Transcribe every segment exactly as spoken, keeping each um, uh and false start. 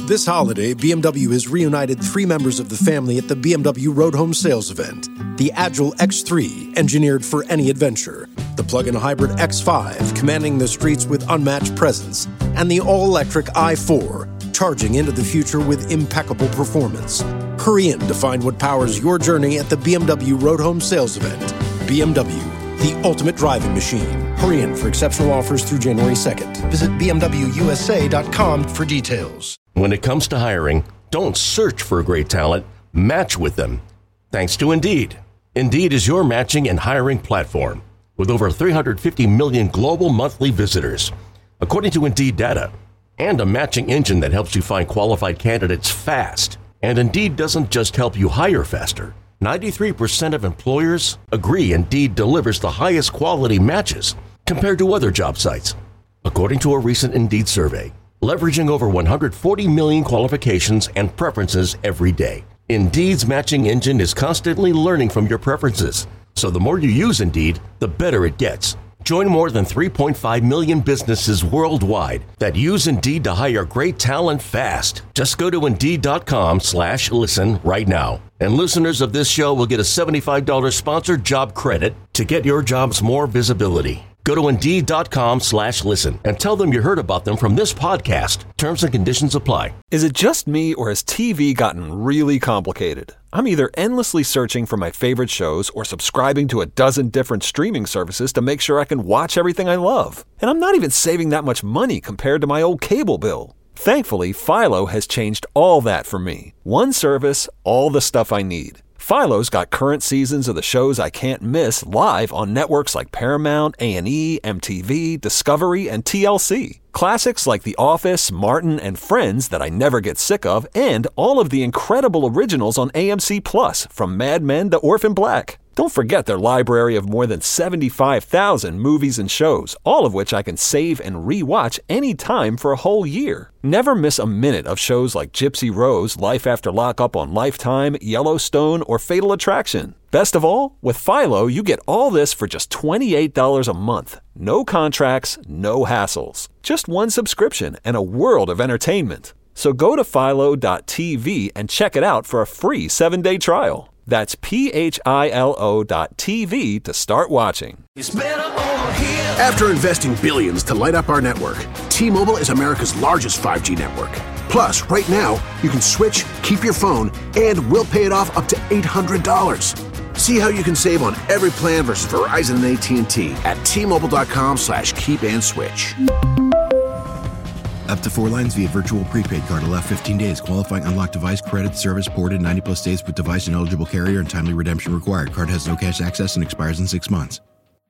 This holiday, B M W has reunited three members of the family at the B M W Road Home Sales event. The Agile X three, engineered for any adventure. The plug-in hybrid X five, commanding the streets with unmatched presence. And the all-electric i four, charging into the future with impeccable performance. Hurry in to find what powers your journey at the B M W Road Home Sales event. B M W, the ultimate driving machine. Hurry in for exceptional offers through January second. Visit b m w u s a dot com for details. When it comes to hiring, don't search for great talent, match with them. Thanks to Indeed. Indeed is your matching and hiring platform with over three hundred fifty million global monthly visitors, according to Indeed data, and a matching engine that helps you find qualified candidates fast. And Indeed doesn't just help you hire faster. ninety-three percent of employers agree Indeed delivers the highest quality matches compared to other job sites, according to a recent Indeed survey. Leveraging over one hundred forty million qualifications and preferences every day. Indeed's matching engine is constantly learning from your preferences, so the more you use Indeed, the better it gets. Join more than three point five million businesses worldwide that use Indeed to hire great talent fast. Just go to Indeed.com slash listen right now. And listeners of this show will get a seventy-five dollars sponsored job credit to get your jobs more visibility. Go to Indeed.com slash listen and tell them you heard about them from this podcast. Terms and conditions apply. Is it just me, or has T V gotten really complicated? I'm either endlessly searching for my favorite shows or subscribing to a dozen different streaming services to make sure I can watch everything I love. And I'm not even saving that much money compared to my old cable bill. Thankfully, Philo has changed all that for me. One service, all the stuff I need. Philo's got current seasons of the shows I can't miss live on networks like Paramount, A and E, M T V, Discovery, and T L C. Classics like The Office, Martin, and Friends that I never get sick of, and all of the incredible originals on A M C Plus, from Mad Men to Orphan Black. Don't forget their library of more than seventy-five thousand movies and shows, all of which I can save and re-watch anytime for a whole year. Never miss a minute of shows like Gypsy Rose, Life After Lockup on Lifetime, Yellowstone, or Fatal Attraction. Best of all, with Philo, you get all this for just twenty-eight dollars a month. No contracts, no hassles. Just one subscription and a world of entertainment. So go to philo dot t v and check it out for a free seven-day trial. That's P H I L O dot T V to start watching. After investing billions to light up our network, T-Mobile is America's largest five G network. Plus, right now, you can switch, keep your phone, and we'll pay it off up to eight hundred dollars. See how you can save on every plan versus Verizon and A T and T at T-Mobile.com slash keep and switch. Up to four lines via virtual prepaid card. Allow fifteen days. Qualifying unlocked device credit service ported ninety plus days with device and eligible carrier and timely redemption required. Card has no cash access and expires in six months.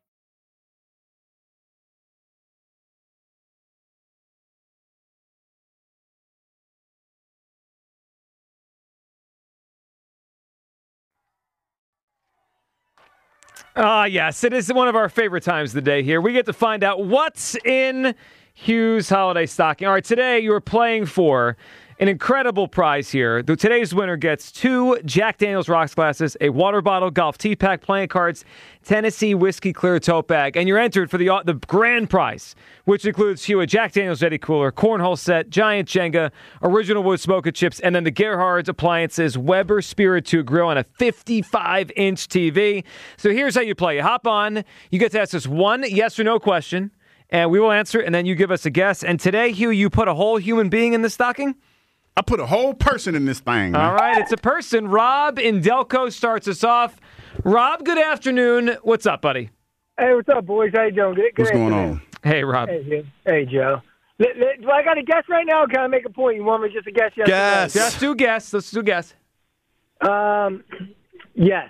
Ah, uh, yes, it is one of our favorite times of the day here. We get to find out what's in Hugh's holiday stocking. All right, today you are playing for an incredible prize here. The, today's winner gets two Jack Daniel's Rocks glasses, a water bottle, golf tee pack, playing cards, Tennessee Whiskey Clear tote bag, and you're entered for the the grand prize, which includes Hugh a Jack Daniel's Yeti cooler, cornhole set, giant Jenga, original wood smoker chips, and then the Gerhard's Appliances Weber Spirit two grill and a fifty-five inch T V. So here's how you play. You hop on, you get to ask us one yes or no question, and we will answer, and then you give us a guess. And today, Hugh, you put a whole human being in the stocking? I put a whole person in this thing. All right, it's a person. Rob in Delco starts us off. Rob, good afternoon. What's up, buddy? Hey, what's up, boys? How you doing? Good, good what's going afternoon. on? Hey, Rob. Hey, hey Joe. Let, let, do I got to guess right now, or can I make a point? You want me just to guess? Yes. Guess. Just do guess. Let's do guess. Um, yes.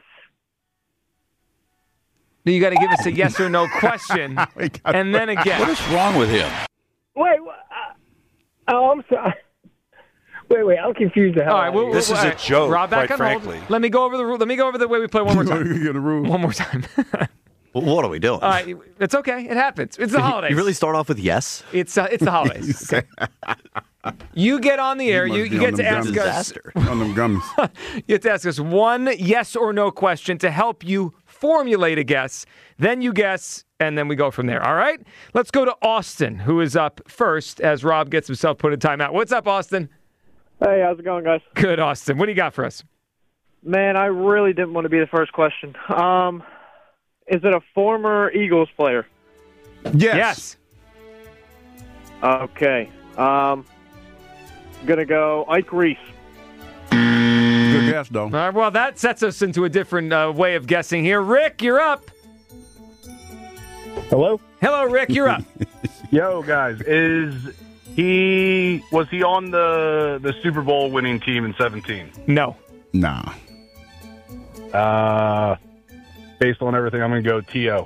You got to give us a yes or no question, and then a guess. What is wrong with him? Wait. Uh, oh, I'm sorry. Wait, wait, I'm confused. The hell all right, well, this well, is all a right. joke, Rob, back quite on frankly. Hold. Let me go over the let me go over the way we play one more time. You get a rule. One more time. Well, what are we doing? All right, it's okay. It happens. It's the holidays. You really start off with yes? It's uh, it's the holidays. Okay. You get on the air. You, you get to ask us on them gummies. You get to ask us one yes or no question to help you formulate a guess. Then you guess, and then we go from there. All right? Let's go to Austin, who is up first as Rob gets himself put in timeout. What's up, Austin? Hey, how's it going, guys? Good, Austin. What do you got for us? Man, I really didn't want to be the first question. Um, is it a former Eagles player? Yes. Yes. Okay. Um, I'm going to go Ike Reese. Good guess, though. All right, well, that sets us into a different uh, way of guessing here. Rick, you're up. Hello? Hello, Rick. You're up. Yo, guys, is he was he on the the Super Bowl winning team in seventeen? No. Nah. Uh, based on everything, I'm going to go T O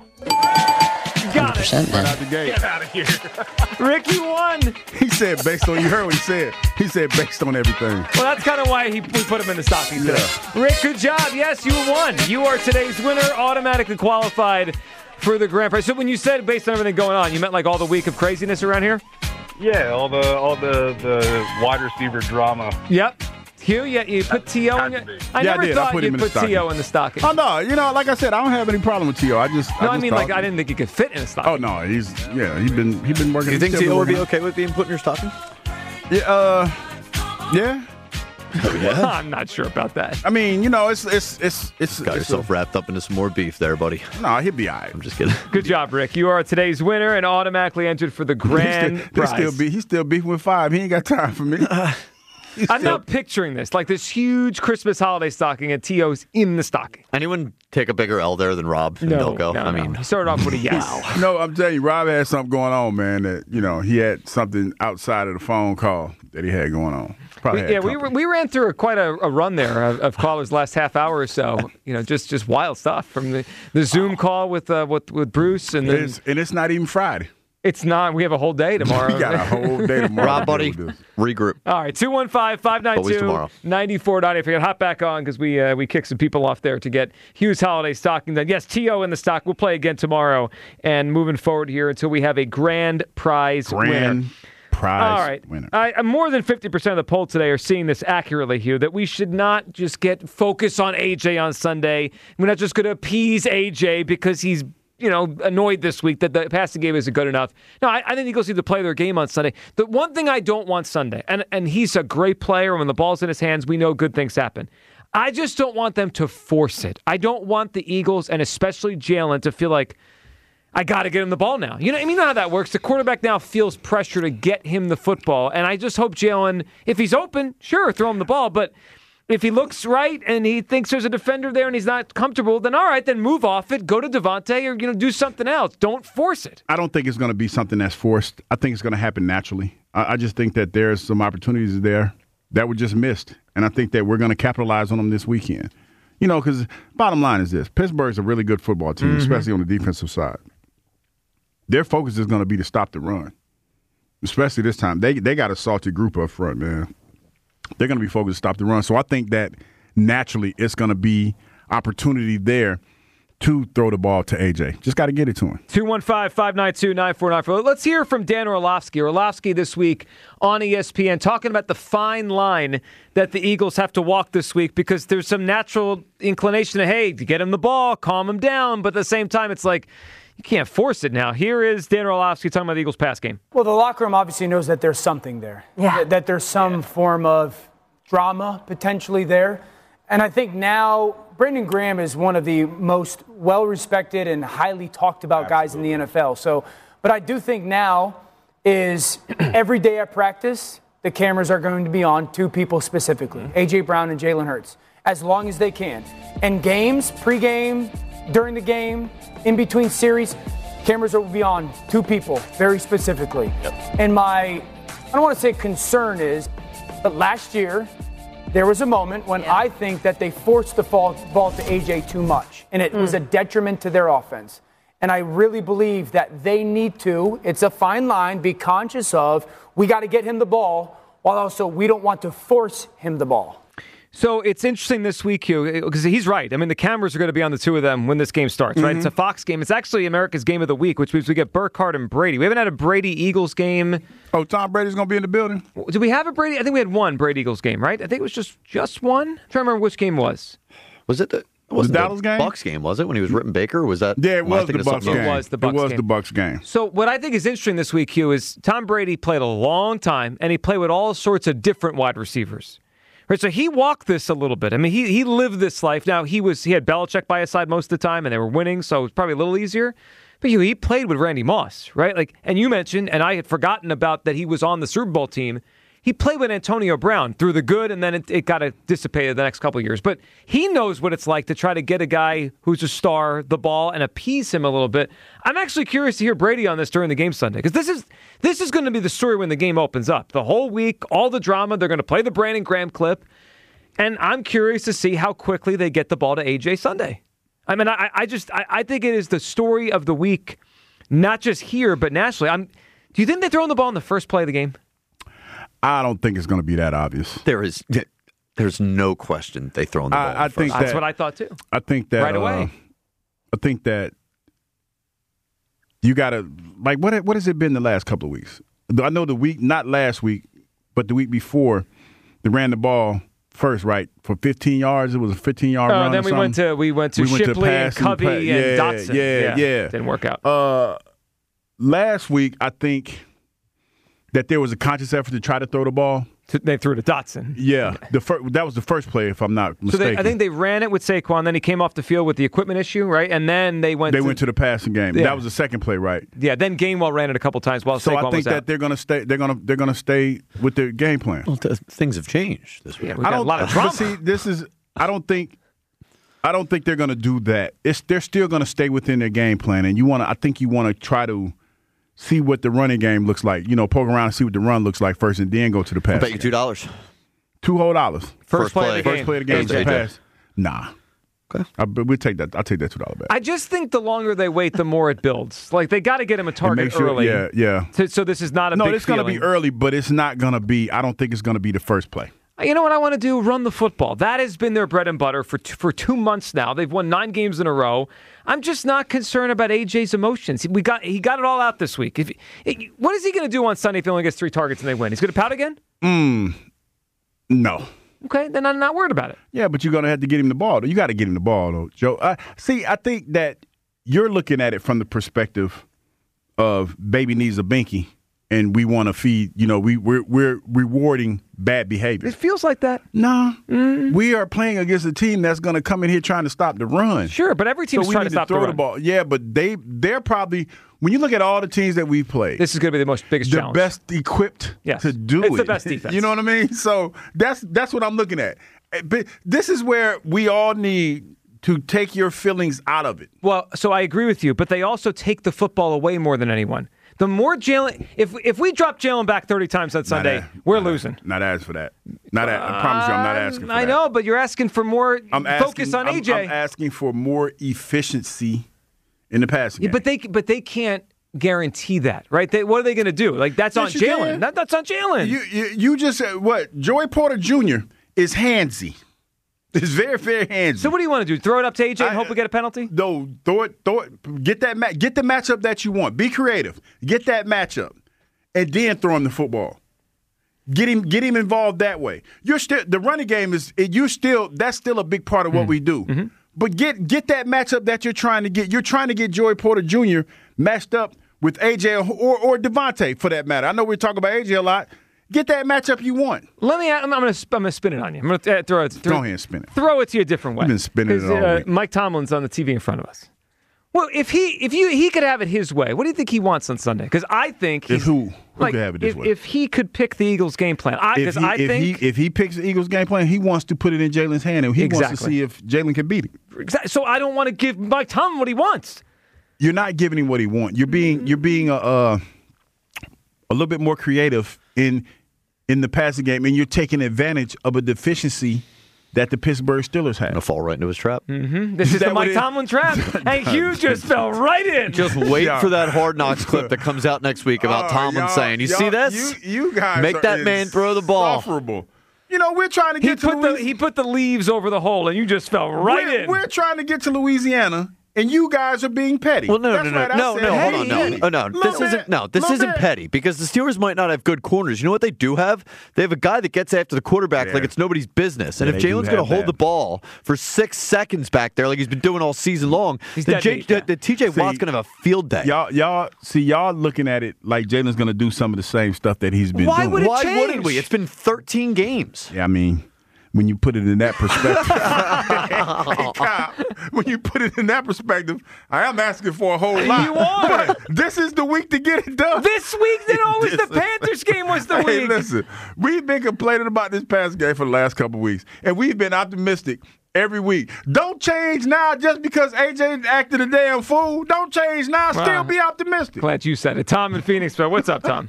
Got it. Right out the gate. Get out of here. Rick, you won. He said based on, you heard what he said. He said based on everything. Well, that's kind of why he, we put him in the stocking today. Yeah. Rick, good job. Yes, you won. You are today's winner, automatically qualified for the grand prize. So when you said based on everything going on, you meant like all the week of craziness around here? Yeah, all the all the, the wide receiver drama. Yep. Hugh, yeah, you put T O in your... I Yeah, I never did. I thought put him you'd in the put stocking. T O in the stocking. Oh, no. You know, like I said, I don't have any problem with T O. I just. No, I, I just mean, thought, like, I didn't think he could fit in a stocking. Oh, no. He's, yeah, he's been, he been working. Do you think he's T still O would be working. okay with being put in your stocking? Yeah, uh, yeah. Oh, yeah? I'm not sure about that. I mean, you know, it's, it's, it's, it's. Got it's yourself wrapped up into some more beef there, buddy. A, no, he'll be all right. I'm just kidding. Good job, Rick. You are today's winner and automatically entered for the grand he's still, prize. still be, he's still beefing with five. He ain't got time for me. He's I'm still- not picturing this. Like this huge Christmas holiday stocking and T O's in the stocking. Anyone take a bigger L there than Rob in No, Delco? no, I no. mean, He started off with a yes. No, I'm telling you, Rob had something going on, man. That you know, he had something outside of the phone call that he had going on. Probably We, had yeah, we, company. we ran through a, quite a, a run there of, of callers last half hour or so. You know, just just wild stuff from the, the Zoom call with uh, with with Bruce, and then It's, and it's not even Friday. it's not. We have a whole day tomorrow. We got a whole day tomorrow. Rob, to buddy, deal with this. regroup. All right, two one five, five nine Always two, tomorrow. nine four nine. If you can hop back on because we uh, we kicked some people off there to get Hughes Holiday stocking done. Yes, T O in the stock. We'll play again tomorrow and moving forward here until we have a grand prize winner. Grand prize All right. winner. I, I- more than fifty percent of the poll today are seeing this accurately, Hugh, that we should not just get focus on A J on Sunday. We're not just going to appease A J because he's, you know, annoyed this week that the passing game isn't good enough. No, I, I think the Eagles need to play their game on Sunday. The one thing I don't want Sunday, and, and he's a great player. When the ball's in his hands, we know good things happen. I just don't want them to force it. I don't want the Eagles, and especially Jalen, to feel like, I got to get him the ball now. You know, I mean, you know how that works. The quarterback now feels pressure to get him the football. And I just hope Jalen, if he's open, sure, throw him the ball. But if he looks right and he thinks there's a defender there and he's not comfortable, then all right, then move off it, go to Devontae, or, you know, do something else. Don't force it. I don't think it's going to be something that's forced. I think it's going to happen naturally. I, I just think that there's some opportunities there that were just missed. And I think that we're going to capitalize on them this weekend. You know, because bottom line is this. Pittsburgh's a really good football team, Mm-hmm. especially on the defensive side. Their focus is going to be to stop the run, especially this time. They they got a salty group up front, man. They're going to be focused to stop the run. So I think that naturally it's going to be opportunity there to throw the ball to A J. Just got to get it to him. two one five, five nine two, nine four nine four. Let's hear from Dan Orlovsky. Orlovsky this week on E S P N talking about the fine line that the Eagles have to walk this week because there's some natural inclination to, hey, to get him the ball, calm him down. But at the same time, it's like, you can't force it now. Here is Dan Orlovsky talking about the Eagles' pass game. Well, the locker room obviously knows that there's something there. Yeah. That, that there's some yeah. form of drama potentially there. And I think now Brandon Graham is one of the most well-respected and highly talked about Absolutely. guys in the N F L. So, but I do think now is every day at practice, the cameras are going to be on two people specifically, mm-hmm. A J. Brown and Jalen Hurts, as long as they can. And games, pregame, during the game, in between series, cameras will be on two people very specifically. Yep. And my, I don't want to say concern is, but last year, there was a moment when yeah. I think that they forced the ball, ball to A J too much, and it mm. was a detriment to their offense. And I really believe that they need to, it's a fine line, be conscious of, we got to get him the ball, while also we don't want to force him the ball. So it's interesting this week, Hugh, because he's right. I mean, the cameras are going to be on the two of them when this game starts, right? Mm-hmm. It's a Fox game. It's actually America's Game of the Week, which means we get Burkhardt and Brady. We haven't had a Brady-Eagles game. Oh, Tom Brady's going to be in the building? Did we have a Brady? I think we had one Brady-Eagles game, right? I think it was just just one. I'm trying to remember which game it was. Was it the It wasn't the Dallas game? Bucks game, was it, when he was ripping Baker? Or was that? Yeah, it am I was thinking the of Bucks something game. else? It was the Bucks It was game. the Bucks game. So what I think is interesting this week, Hugh, is Tom Brady played a long time, and he played with all sorts of different wide receivers. Right, so he walked this a little bit. I mean, he he lived this life. Now, he was he had Belichick by his side most of the time, and they were winning, so it was probably a little easier. But Hugh, he played with Randy Moss, right? Like, and you mentioned, and I had forgotten about that he was on the Super Bowl team. He played with Antonio Brown through the good, and then it, it got dissipated the next couple of years. But he knows what it's like to try to get a guy who's a star the ball and appease him a little bit. I'm actually curious to hear Brady on this during the game Sunday, because this is this is going to be the story when the game opens up. The whole week, all the drama, they're going to play the Brandon Graham clip, and I'm curious to see how quickly they get the ball to A J Sunday. I mean, I, I just I, I think it is the story of the week, not just here, but nationally. I'm, do you think they're throwing the ball in the first play of the game? I don't think it's going to be that obvious. There is, there's no question they throw in the ball. I, I think That's that, what I thought too. I think that right away. Uh, I think that you got to like what what has it been the last couple of weeks? I know the week, not last week, but the week before, they ran the ball first, right, for fifteen yards. It was a fifteen yard Oh, run. then or we something. went to we went to We went to Shipley and passing, Covey pa- and yeah, Dotson. yeah, yeah. Didn't work out. Uh, last week, I think that there was a conscious effort to try to throw the ball. They threw it to Dotson. Yeah, the fir- that was the first play, if I'm not So mistaken. they, I think they ran it with Saquon. Then he came off the field with the equipment issue, right? And then they went. they to, went to the passing game. Yeah. That was the second play, right? Yeah. Then Gainwell ran it a couple times while So Saquon I think was that out. they're gonna stay. They're gonna they're gonna stay with their game plan. Well, th- things have changed this week. Yeah, we've I got a don't. lot of but drama. see, this is. I don't think. I don't think they're gonna do that. It's they're still gonna stay within their game plan, and you want to. I think you want to try to see what the running game looks like. You know, poke around and see what the run looks like first, and then go to the pass. I'll bet you two dollars. Two whole dollars. First, First play, play. of the game. First play of the game. A J. To the pass. Nah. Okay. I, but we take that. I'll take that two dollar bet. I just think the longer they wait, the more it builds. Like they got to get him a And target make sure- early. Yeah, yeah. To, so this is not a No, big it's going to be feeling. early, but it's not going to be. I don't think it's going to be the first play. You know what I want to do? Run the football. That has been their bread and butter for t- for two months now. They've won nine games in a row. I'm just not concerned about A J's emotions. We got he got it all out this week. If it, what is he going to do on Sunday if he only gets three targets and they win? He's going to pout again? Mm, no. Okay, then I'm not worried about it. Yeah, but you're going to have to get him the ball. Though. You got to get him the ball, though, Joe. Uh, see, I think that you're looking at it from the perspective of baby needs a binky, and we want to feed. You know, we we're we're rewarding bad behavior. It feels like that. No, mm. we are playing against a team that's going to come in here trying to stop the run. Sure, but every team's so we trying need to stop throw the the, run. ball. Yeah, but they they're probably when you look at all the teams that we've played, This is going to be the most biggest the challenge. best equipped Yes. to do It's it. the best defense. You know what I mean? So that's that's what I'm looking at. But this is where we all need to take your feelings out of it. Well, so I agree with you, but they also take the football away more than anyone. The more Jalen, if if we drop Jalen back thirty times on Sunday, Not a- we're not a- losing. Not asking for that. Not a, I promise you, I'm not asking for I that. know, but you're asking for more I'm focus asking, on I'm, A J. I'm asking for more efficiency in the passing Yeah, game. but they but they can't guarantee that, right? They, what are they going to do? Like that's Yes, on you Jalen. can. That, that's on Jalen. You, you you just said what? Joey Porter Junior is handsy. It's very very handsy. So what do you want to do? Throw it up to A J and I- hope we get a penalty? No, throw it, throw it. Get that ma- get the matchup that you want. Be creative. Get that matchup, and then throw him the football. Get him, get him involved that way. You're still the running game is. You still that's still a big part of what Mm-hmm. we do. But get get that matchup that you're trying to get. You're trying to get Joey Porter Junior matched up with A J or or Devontae for that matter. I know we're talking about A J a lot. Get that matchup you want. Let me. I'm, I'm going to. I'm going to spin it on you. I'm going to uh, throw it. Throw, Go ahead and spin it. Throw it to you a different way. You've been spinning it 'Cause, all uh, week. Mike Tomlin's on the T V in front of us. Well, if he if you he could have it his way, what do you think he wants on Sunday? Because I think If he's, who? Who like, could have it his if, way? if he could pick the Eagles' game plan, I, If because he, I if, think he, if he picks the Eagles game plan, he wants to put it in Jalen's hand, and he wants to Exactly. see if Jalen can beat him. Exactly. So I don't want to give Mike Tomlin what he wants. You're not giving him what he wants. You're being you're being a uh, a little bit more creative in in the passing game, and you're taking advantage of a deficiency that the Pittsburgh Steelers have. Gonna fall right into his trap. Mm-hmm. This is, Is the that what Mike it- Tomlin trap, and Hugh just fell right in. Just wait Yeah. for that Hard Knocks clip that comes out next week about Oh, Tomlin y'all- saying, "You y'all- see this? You, you guys Make are that man throw the ball." insufferable. You know, we're trying to he get to put the Louis- he put the leaves over the hole, and you just fell right we're, in. We're trying to get to Louisiana, and you guys are being petty. Well, no, That's no, no, right, I no, said, no, hey, hold on, no, hey, oh, no. This little isn't bit, no, this little isn't bit. petty because the Steelers might not have good corners. You know what they do have? They have a guy that gets after the quarterback Yeah. like it's nobody's business. And Yeah, if they do Jalen's going have to hold that. the ball for six seconds back there, like he's been doing all season long, He's then J- dead beat, yeah. the T J See, Watt's going to have a field day. Y'all, y'all, see, y'all looking at it like Jalen's going to do some of the same stuff that he's been Why doing. would it Why change? wouldn't we? It's been thirteen games. Yeah, I mean, when you put it in that perspective, Hey, Kyle, when you put it in that perspective, I am asking for a whole lot. You are. But this is the week to get it done. This week, then always the This is- Panthers game was the Hey, week. listen, we've been complaining about this past game for the last couple of weeks, and we've been optimistic every week. Don't change now just because A J acted a damn fool. Don't change now. Still Wow. be optimistic. Glad you said it. Tom in Phoenix. What's up, Tom?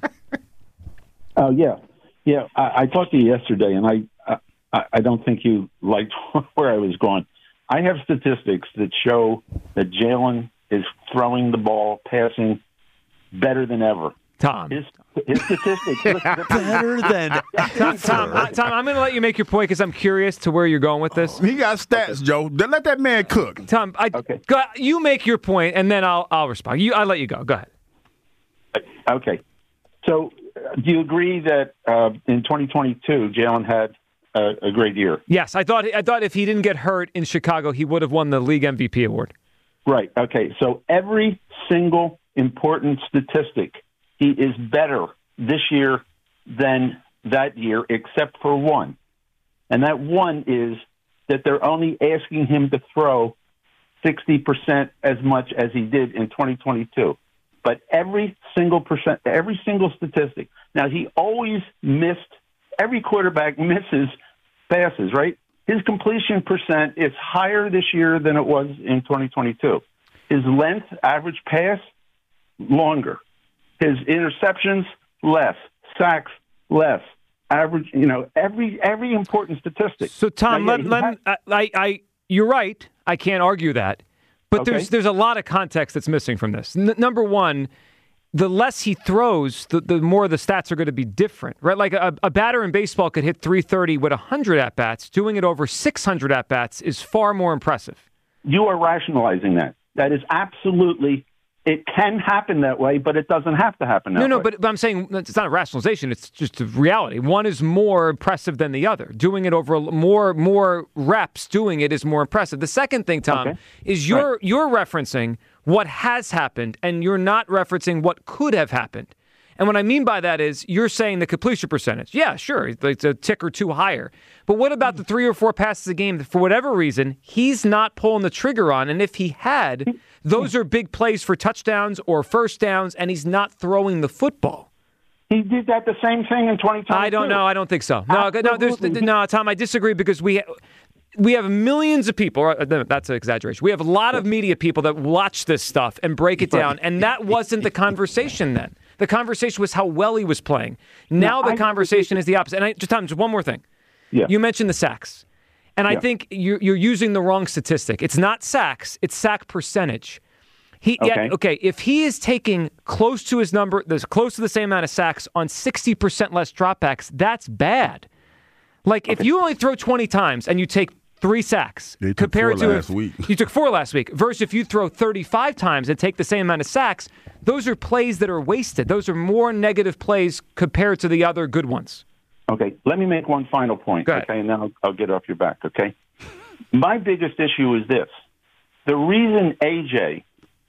Oh yeah, yeah. I, I talked to you yesterday, and I, I I don't think you liked where I was going. I have statistics that show that Jalen is throwing the ball, passing better than ever. Tom. His, his statistics listen, Better than Tom, Tom, I- Tom, I'm going to let you make your point because I'm curious to where you're going with this. He got stats, Joe. Then let that man cook. Tom, I, Okay. go, you make your point, and then I'll I'll respond. You, I'll let you go. Go ahead. Okay, so uh, do you agree that uh, in twenty twenty-two Jalen had a, a great year? Yes, I thought I thought if he didn't get hurt in Chicago, he would have won the league M V P award. Right. Okay. So every single important statistic, he is better this year than that year, except for one. And that one is that they're only asking him to throw sixty percent as much as he did in twenty twenty-two. But every single percent, every single statistic. Now, he always missed, every quarterback misses passes, right? His completion percent is higher this year than it was in twenty twenty-two. His length, average pass, longer. His interceptions, less. Sacks, less. Average, you know, every every important statistic. So, Tom, Now, let, yeah, he let, has- I, I, I, you're right. I can't argue that. But Okay. there's there's a lot of context that's missing from this. N- number one, the less he throws, the, the more the stats are going to be different, right? Like a, a batter in baseball could hit three thirty with one hundred at-bats. Doing it over six hundred at-bats is far more impressive. You are rationalizing that. That is absolutely, it can happen that way, but it doesn't have to happen that No, way. no, but, but I'm saying it's not a rationalization. It's just a reality. One is more impressive than the other. Doing it over a- more more reps, doing it is more impressive. The second thing, Tom, Okay. is you're Right. you're referencing what has happened, and you're not referencing what could have happened. And what I mean by that is you're saying the completion percentage. Yeah, sure, it's a tick or two higher. But what about the three or four passes a game that, for whatever reason, he's not pulling the trigger on? And if he had, those are big plays for touchdowns or first downs, and he's not throwing the football. He did that the same thing in twenty twenty-two. I don't know. I don't think so. No, no, there's, Absolutely. no, Tom, I disagree because we we have millions of people. Or, uh, that's an exaggeration. We have a lot of media people that watch this stuff and break it down, and that wasn't the conversation then. The conversation was how well he was playing. Now No, the I- conversation is the opposite. And I, just Tom, just one more thing. Yeah. You mentioned the sacks, and I Yeah. think you're, you're using the wrong statistic. It's not sacks; it's sack percentage. He, yeah, Okay. okay. If he is taking close to his number, there's close to the same amount of sacks on sixty percent less dropbacks, that's bad. Like if you only throw twenty times and you take three sacks, They took compared four to last if week. you took four last week, versus if you throw thirty-five times and take the same amount of sacks, those are plays that are wasted. Those are more negative plays compared to the other good ones. Okay, let me make one final point, Go ahead. okay, and then I'll, I'll get off your back, okay? My biggest issue is this. The reason A J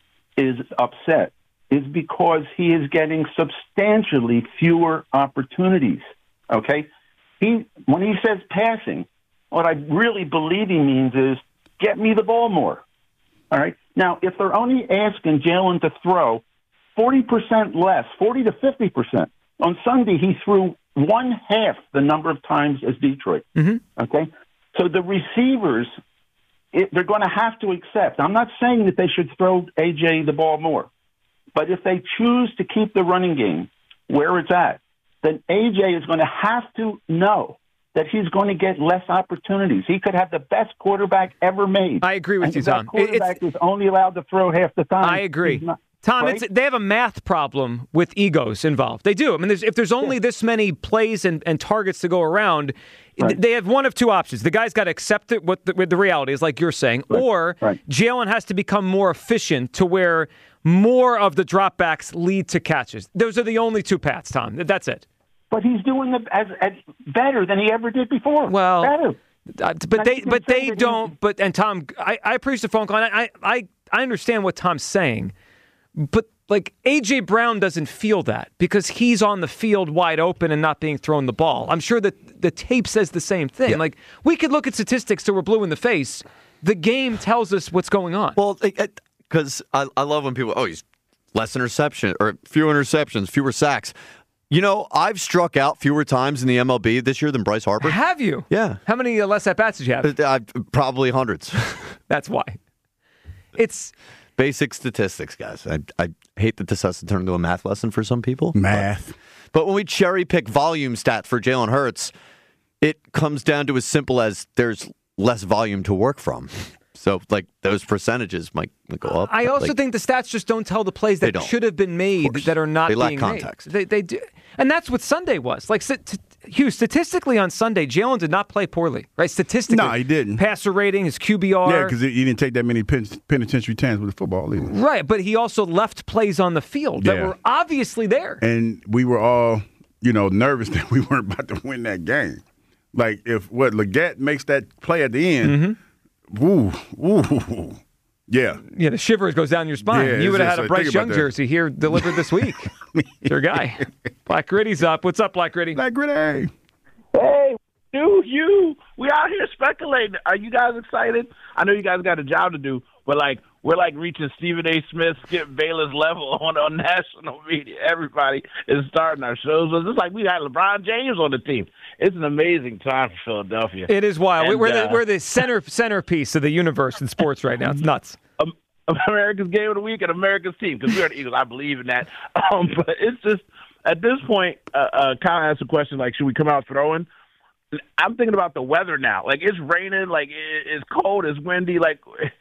is upset is because he is getting substantially fewer opportunities, okay? He when he says passing, what I really believe he means is get me the ball more, all right? Now, if they're only asking Jalen to throw forty percent less, forty to fifty percent, on Sunday he threw one half the number of times as Detroit, Mm-hmm. okay? So the receivers, it, they're going to have to accept. I'm not saying that they should throw A J the ball more, but if they choose to keep the running game where it's at, then A J is going to have to know that he's going to get less opportunities. He could have the best quarterback ever made. I agree with and you, if that Tom. It- it's- quarterback is only allowed to throw half the time. I agree. he's not- Tom, right? it's, they have a math problem with egos involved. They do. I mean, there's, if there's only this many plays and, and targets to go around, right. they have one of two options. The guy's got to accept it with the, with the reality, is like you're saying, right. or right. Jalen has to become more efficient to where more of the dropbacks lead to catches. Those are the only two paths, Tom. That's it. But he's doing it as, as better than he ever did before. Well, better. Uh, but they, but they don't. But and Tom, I, I appreciate the phone call. And I, I, I understand what Tom's saying, but like A J Brown doesn't feel that because he's on the field wide open and not being thrown the ball. I'm sure that the tape says the same thing. Yeah. Like we could look at statistics till we're blue in the face. The game tells us what's going on. Well, because I, I love when people, oh, he's less interception or fewer interceptions, fewer sacks. You know, I've struck out fewer times in the M L B this year than Bryce Harper. Have you? Yeah. How many uh, less at-bats did you have? Uh, probably hundreds. That's why. It's basic statistics, guys. I, I hate that this has to turn into a math lesson for some people. Math. But, but when we cherry pick volume stats for Jalen Hurts, it comes down to as simple as there's less volume to work from. So, like, those percentages might go up. I also like, think the stats just don't tell the plays that should have been made that are not they lack being context. made. They, they do. And that's what Sunday was. Like, st- Hugh, statistically on Sunday, Jalen did not play poorly, right? Statistically. No, he didn't. Passer rating, his Q B R. Yeah, because he didn't take that many pen- penitentiary times with the football either. Right, but he also left plays on the field that Yeah. were obviously there. And we were all, you know, nervous that we weren't about to win that game. Like, if what Leggett makes that play at the end, Mm-hmm. woo, woo, yeah. Yeah, the shivers goes down your spine. Yeah, you would have it's had a just like, Bryce think Young about that. jersey here delivered this week. Your guy. Black Gritty's up. What's up, Black Gritty? Black Gritty. Hey, dude, you. We out here speculating. Are you guys excited? I know you guys got a job to do, but like we're like reaching Stephen A. Smith, Skip Bayless level on, on national media. Everybody is starting our shows. It's just like we got LeBron James on the team. It's an amazing time for Philadelphia. It is wild. And, we're, uh, the, we're the center centerpiece of the universe in sports right now. It's nuts. Um, America's Game of the Week and America's team, because we're the Eagles. I believe in that. Um, but it's just, at this point, uh, uh, Kyle asked a question like, should we come out throwing? I'm thinking about the weather now. Like, it's raining. Like, it, it's cold. It's windy. Like,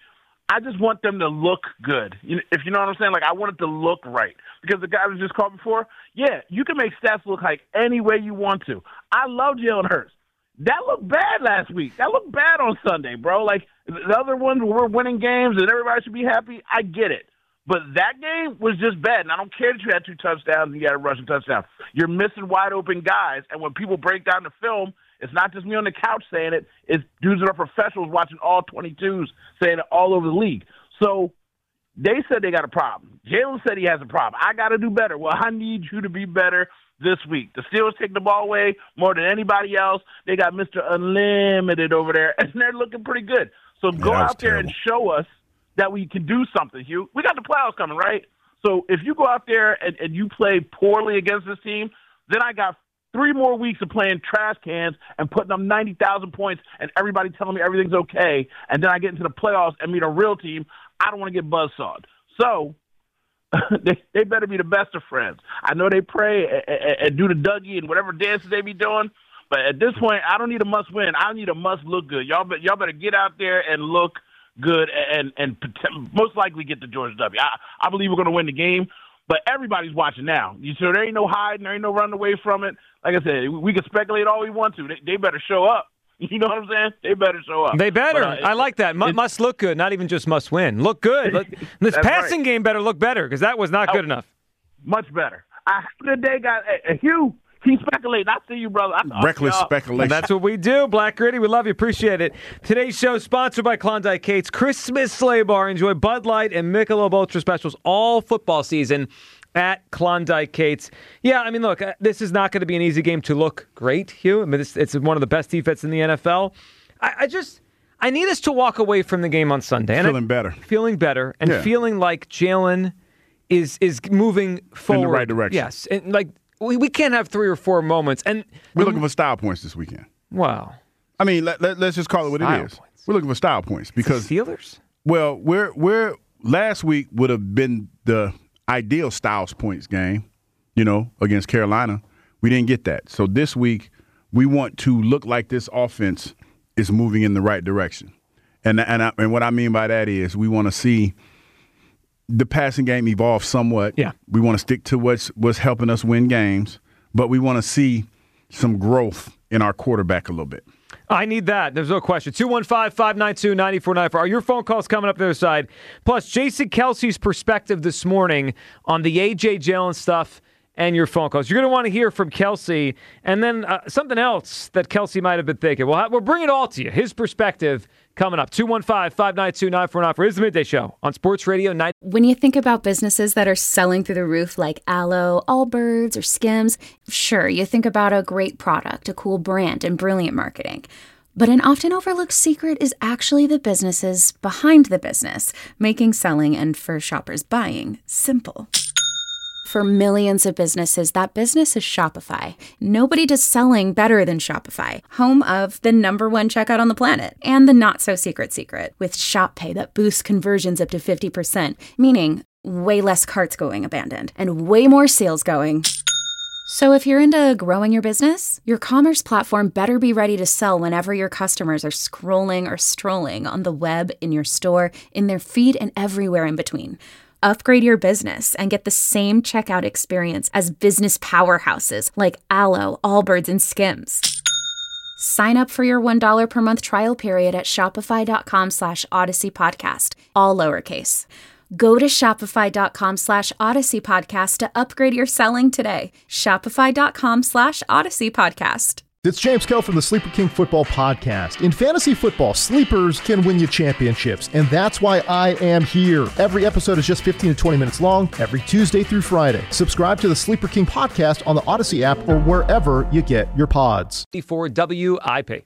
I just want them to look good. You know, if you know what I'm saying? Like, I want it to look right. Because the guy was just called before, yeah, you can make stats look like any way you want to. I love Jalen Hurts. That looked bad last week. That looked bad on Sunday, bro. Like, the other ones were winning games and everybody should be happy. I get it. But that game was just bad. And I don't care that you had two touchdowns and you had a rushing touchdown. You're missing wide open guys. And when people break down the film, it's not just me on the couch saying it. It's dudes that are professionals watching all twenty-twos saying it all over the league. So they said they got a problem. Jalen said he has a problem. I got to do better. Well, I need you to be better this week. The Steelers take the ball away more than anybody else. They got Mister Unlimited over there, and they're looking pretty good. So go Yeah, out there terrible. and show us that we can do something, Hugh. We got the playoffs coming, right? So if you go out there and, and you play poorly against this team, then I got three more weeks of playing trash cans and putting up ninety thousand points and everybody telling me everything's okay, and then I get into the playoffs and meet a real team. I don't want to get buzzsawed. So they, they better be the best of friends. I know they pray and, and, and do the Dougie and whatever dances they be doing, but at this point, I don't need a must-win. I need a must-look good. Y'all, be, y'all better get out there and look good and, and, and most likely get the Georgia W. I, I believe we're going to win the game, but everybody's watching now. So there ain't no hiding. There ain't no running away from it. Like I said, we can speculate all we want to. They, they better show up. You know what I'm saying? They better show up. They better. But, uh, I like that. M- must look good, not even just must win. Look good. Look, this That's passing right. game better look better because that was not good Oh, enough. Much better. I the day got uh, Hugh. He's speculating. I see you, brother. I, Reckless y'all. speculation. And that's what we do, Black Gritty. We love you. Appreciate it. Today's show is sponsored by Klondike Kate's Christmas Sleigh Bar. Enjoy Bud Light and Michelob Ultra specials all football season at Klondike Kate's. Yeah, I mean, look, uh, this is not going to be an easy game to look great, Hugh. I mean, it's, it's one of the best defenses in the N F L. I, I just, I need us to walk away from the game on Sunday. And Feeling I, better. Feeling better and Yeah. feeling like Jalen is is moving forward. right direction. Yes. And like, we, we can't have three or four moments. And We're looking for style points this weekend. wow. I mean, let, let, let's just call it what Style it is. points. We're looking for style points because Steelers? well, we're we're last week would have been the ideal styles points game, you know, against Carolina. We didn't get that. So this week we want to look like this offense is moving in the right direction. And and I, and what I mean by that is we want to see the passing game evolved somewhat. Yeah. We want to stick to what's what's helping us win games, but we want to see some growth in our quarterback a little bit. I need that. There's no question. two one five, five nine two, nine four nine four. Are your phone calls coming up the other side? Plus, Jason Kelsey's perspective this morning on the A J Jalen stuff and your phone calls. You're going to want to hear from Kelsey, and then uh, something else that Kelsey might have been thinking. We'll, have, we'll bring it all to you. His perspective coming up. two one five, five nine two, nine four nine four. It's the Midday Show on Sports Radio ninety. When you think about businesses that are selling through the roof like Aloe, Allbirds, or Skims, sure, you think about a great product, a cool brand, and brilliant marketing. But an often overlooked secret is actually the businesses behind the business, making selling and for shoppers buying simple. For millions of businesses, that business is Shopify. Nobody does selling better than Shopify, home of the number one checkout on the planet and the not-so-secret secret with Shop Pay that boosts conversions up to fifty percent, meaning way less carts going abandoned and way more sales going. So if you're into growing your business, your commerce platform better be ready to sell whenever your customers are scrolling or strolling on the web, in your store, in their feed, and everywhere in between. Upgrade your business and get the same checkout experience as business powerhouses like Aloe, Allbirds, and Skims. Sign up for your one dollar per month trial period at shopify.com slash Odyssey Podcast, all lowercase. Go to shopify.com slash Odyssey Podcast to upgrade your selling today. Shopify.com slash Odyssey Podcast. It's James Kell from the Sleeper King Football Podcast. In fantasy football, sleepers can win you championships, and that's why I am here. Every episode is just fifteen to twenty minutes long, every Tuesday through Friday. Subscribe to the Sleeper King Podcast on the Odyssey app or wherever you get your pods. For W I P.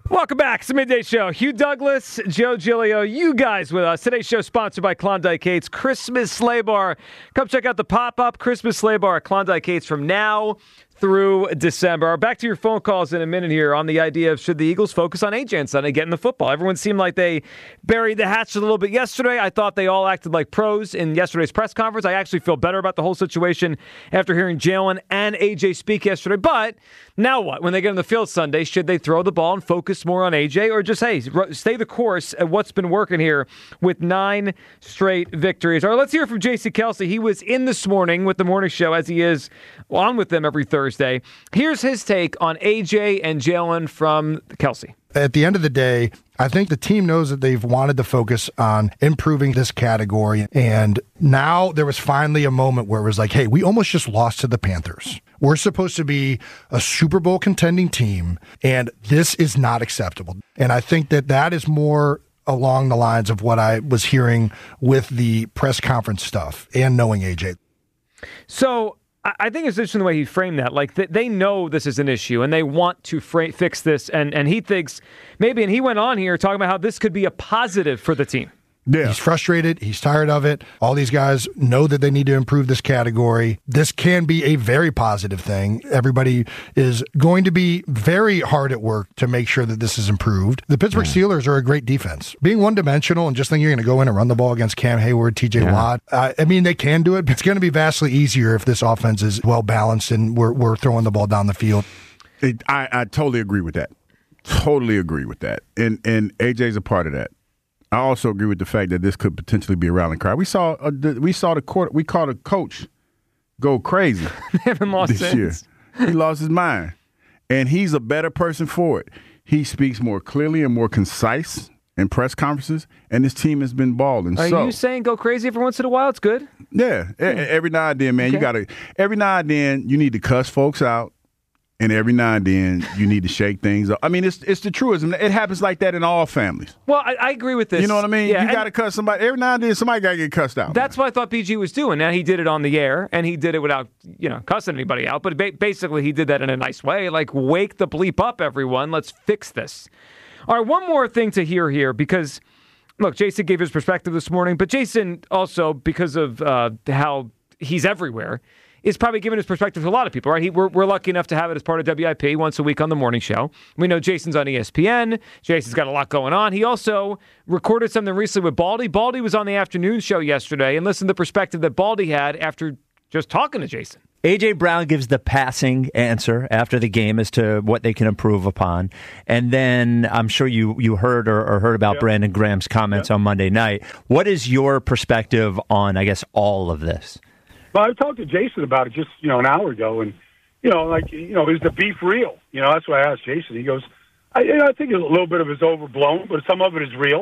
Welcome back. It's the Midday Show. Hugh Douglas, Joe Giglio, you guys with us. Today's show sponsored by Klondike Kate's Christmas Sleigh Bar. Come check out the pop-up Christmas Sleigh Bar at Klondike Kate's from now through December. Back to your phone calls in a minute here on the idea of should the Eagles focus on A J and Sunday getting the football. Everyone seemed like they buried the hatchet a little bit yesterday. I thought they all acted like pros in yesterday's press conference. I actually feel better about the whole situation after hearing Jalen and A J speak yesterday. But now what? When they get on the field Sunday, should they throw the ball and focus more on A J or just, hey, stay the course at what's been working here with nine straight victories? All right, let's hear from Jason Kelce. He was in this morning with the morning show as he is on with them every Thursday. Here's his take on A J and Jalen from Kelce. At the end of the day, I think the team knows that they've wanted to focus on improving this category. And now there was finally a moment where it was like, hey, we almost just lost to the Panthers. We're supposed to be a Super Bowl contending team, and this is not acceptable. And I think that that is more along the lines of what I was hearing with the press conference stuff and knowing A J. So I think it's interesting the way he framed that. Like, they know this is an issue, and they want to fra- fix this. And, and he thinks maybe, and he went on here talking about how this could be a positive for the team. Yeah. He's frustrated. He's tired of it. All these guys know that they need to improve this category. This can be a very positive thing. Everybody is going to be very hard at work to make sure that this is improved. The Pittsburgh yeah. Steelers are a great defense. Being one-dimensional and just thinking you're going to go in and run the ball against Cam Hayward, T J yeah. Watt, uh, I mean, they can do it, but it's going to be vastly easier if this offense is well-balanced and we're, we're throwing the ball down the field. It, I, I totally agree with that. Totally agree with that. And, and A J's a part of that. I also agree with the fact that this could potentially be a rallying cry. We saw a, we saw the court. We caught a coach go crazy. They haven't lost this year. He lost his mind, and he's a better person for it. He speaks more clearly and more concise in press conferences, and this team has been balling. Are so, you saying go crazy every once in a while? It's good. Yeah, hmm. every now and then, man. Okay. You gotta. Every now and then, you need to cuss folks out. And every now and then, you need to shake things up. I mean, it's it's the truism. It happens like that in all families. Well, I, I agree with this. You know what I mean? Yeah, you got to cuss somebody. Every now and then, somebody got to get cussed out. That's man. what I thought B G was doing. Now, he did it on the air, and he did it without, you know, cussing anybody out. But ba- basically, he did that in a nice way. Like, wake the bleep up, everyone. Let's fix this. All right, one more thing to hear here, because, look, Jason gave his perspective this morning. But Jason also, because of uh, how he's everywhere, is probably giving his perspective to a lot of people, right? He, we're, we're lucky enough to have it as part of W I P once a week on the morning show. We know Jason's on E S P N. Jason's got a lot going on. He also recorded something recently with Baldy. Baldy was on the afternoon show yesterday and listened to the perspective that Baldy had after just talking to Jason. A J. Brown gives the passing answer after the game as to what they can improve upon. And then I'm sure you, you heard or, or heard about yep. Brandon Graham's comments yep. on Monday night. What is your perspective on, I guess, all of this? Well, I talked to Jason about it just, you know, an hour ago, and, you know, like, you know, is the beef real? You know, that's what I asked Jason. He goes, I, you know, I think a little bit of it is overblown, but some of it is real.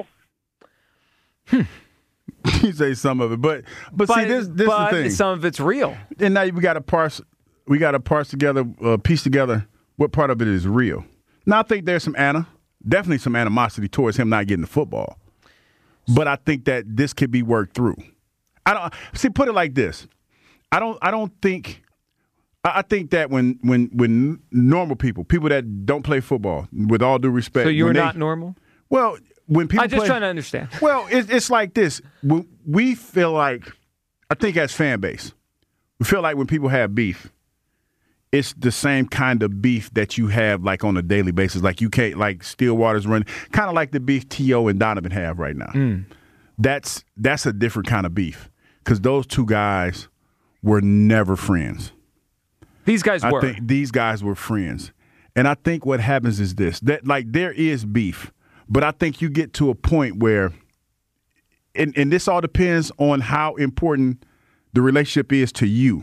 Hmm. You say some of it, but but, but see, this this but is the thing. Some of it's real, and now we got to parse. We got to parse together, uh, piece together what part of it is real. Now, I think there's some ana, definitely some animosity towards him not getting the football, but I think that this could be worked through. I don't see. Put it like this. I don't. I don't think. I think that when when when normal people, people that don't play football, with all due respect, so you're they, not normal. Well, when people, I'm just play, trying to understand. Well, it's, it's like this. We feel like, I think as fan base, we feel like when people have beef, it's the same kind of beef that you have like on a daily basis. Like you can't, like Stillwater's running, kind of like the beef T O and Donovan have right now. Mm. That's that's a different kind of beef because those two guys were never friends. These guys I were. think these guys were friends. And I think what happens is this, that like there is beef, but I think you get to a point where, and, and this all depends on how important the relationship is to you,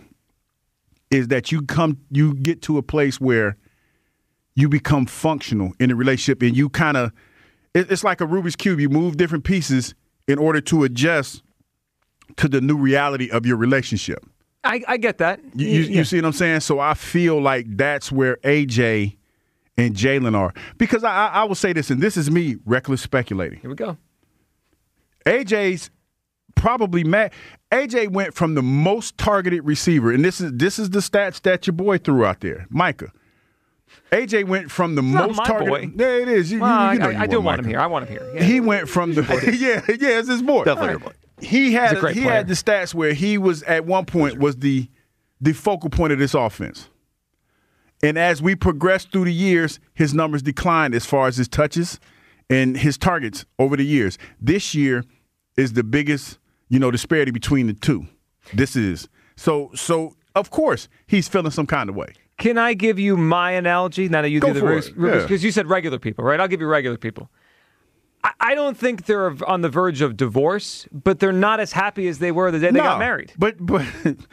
is that you come, you get to a place where you become functional in the relationship and you kind of, it, it's like a Rubik's Cube. You move different pieces in order to adjust to the new reality of your relationship. I, I get that. You, you, yeah. you see what I'm saying? So I feel like that's where A J and Jalen are. Because I, I, I will say this, and this is me reckless speculating. Here we go. A J's probably mad. A J went from the most targeted receiver, and this is this is the stats that your boy threw out there, Micah. A J went from the He's most not my targeted. boy. Yeah, it is. You, Well, you, you know I, you I do want want him Michael. here. I want him here. Yeah. He went from the yeah, yeah, it's his boy. Definitely your boy. He He's had a great he player. had the stats where he was at one point was the the focal point of this offense. And as we progressed through the years, his numbers declined as far as his touches and his targets over the years. This year is the biggest, you know, disparity between the two. This is. So so of course he's feeling some kind of way. Can I give you my analogy now that you Go do the for Rubik's? it. Yeah. Because you said regular people, right? I'll give you regular people. I, I don't think they're on the verge of divorce, but they're not as happy as they were the day they No, got married. But but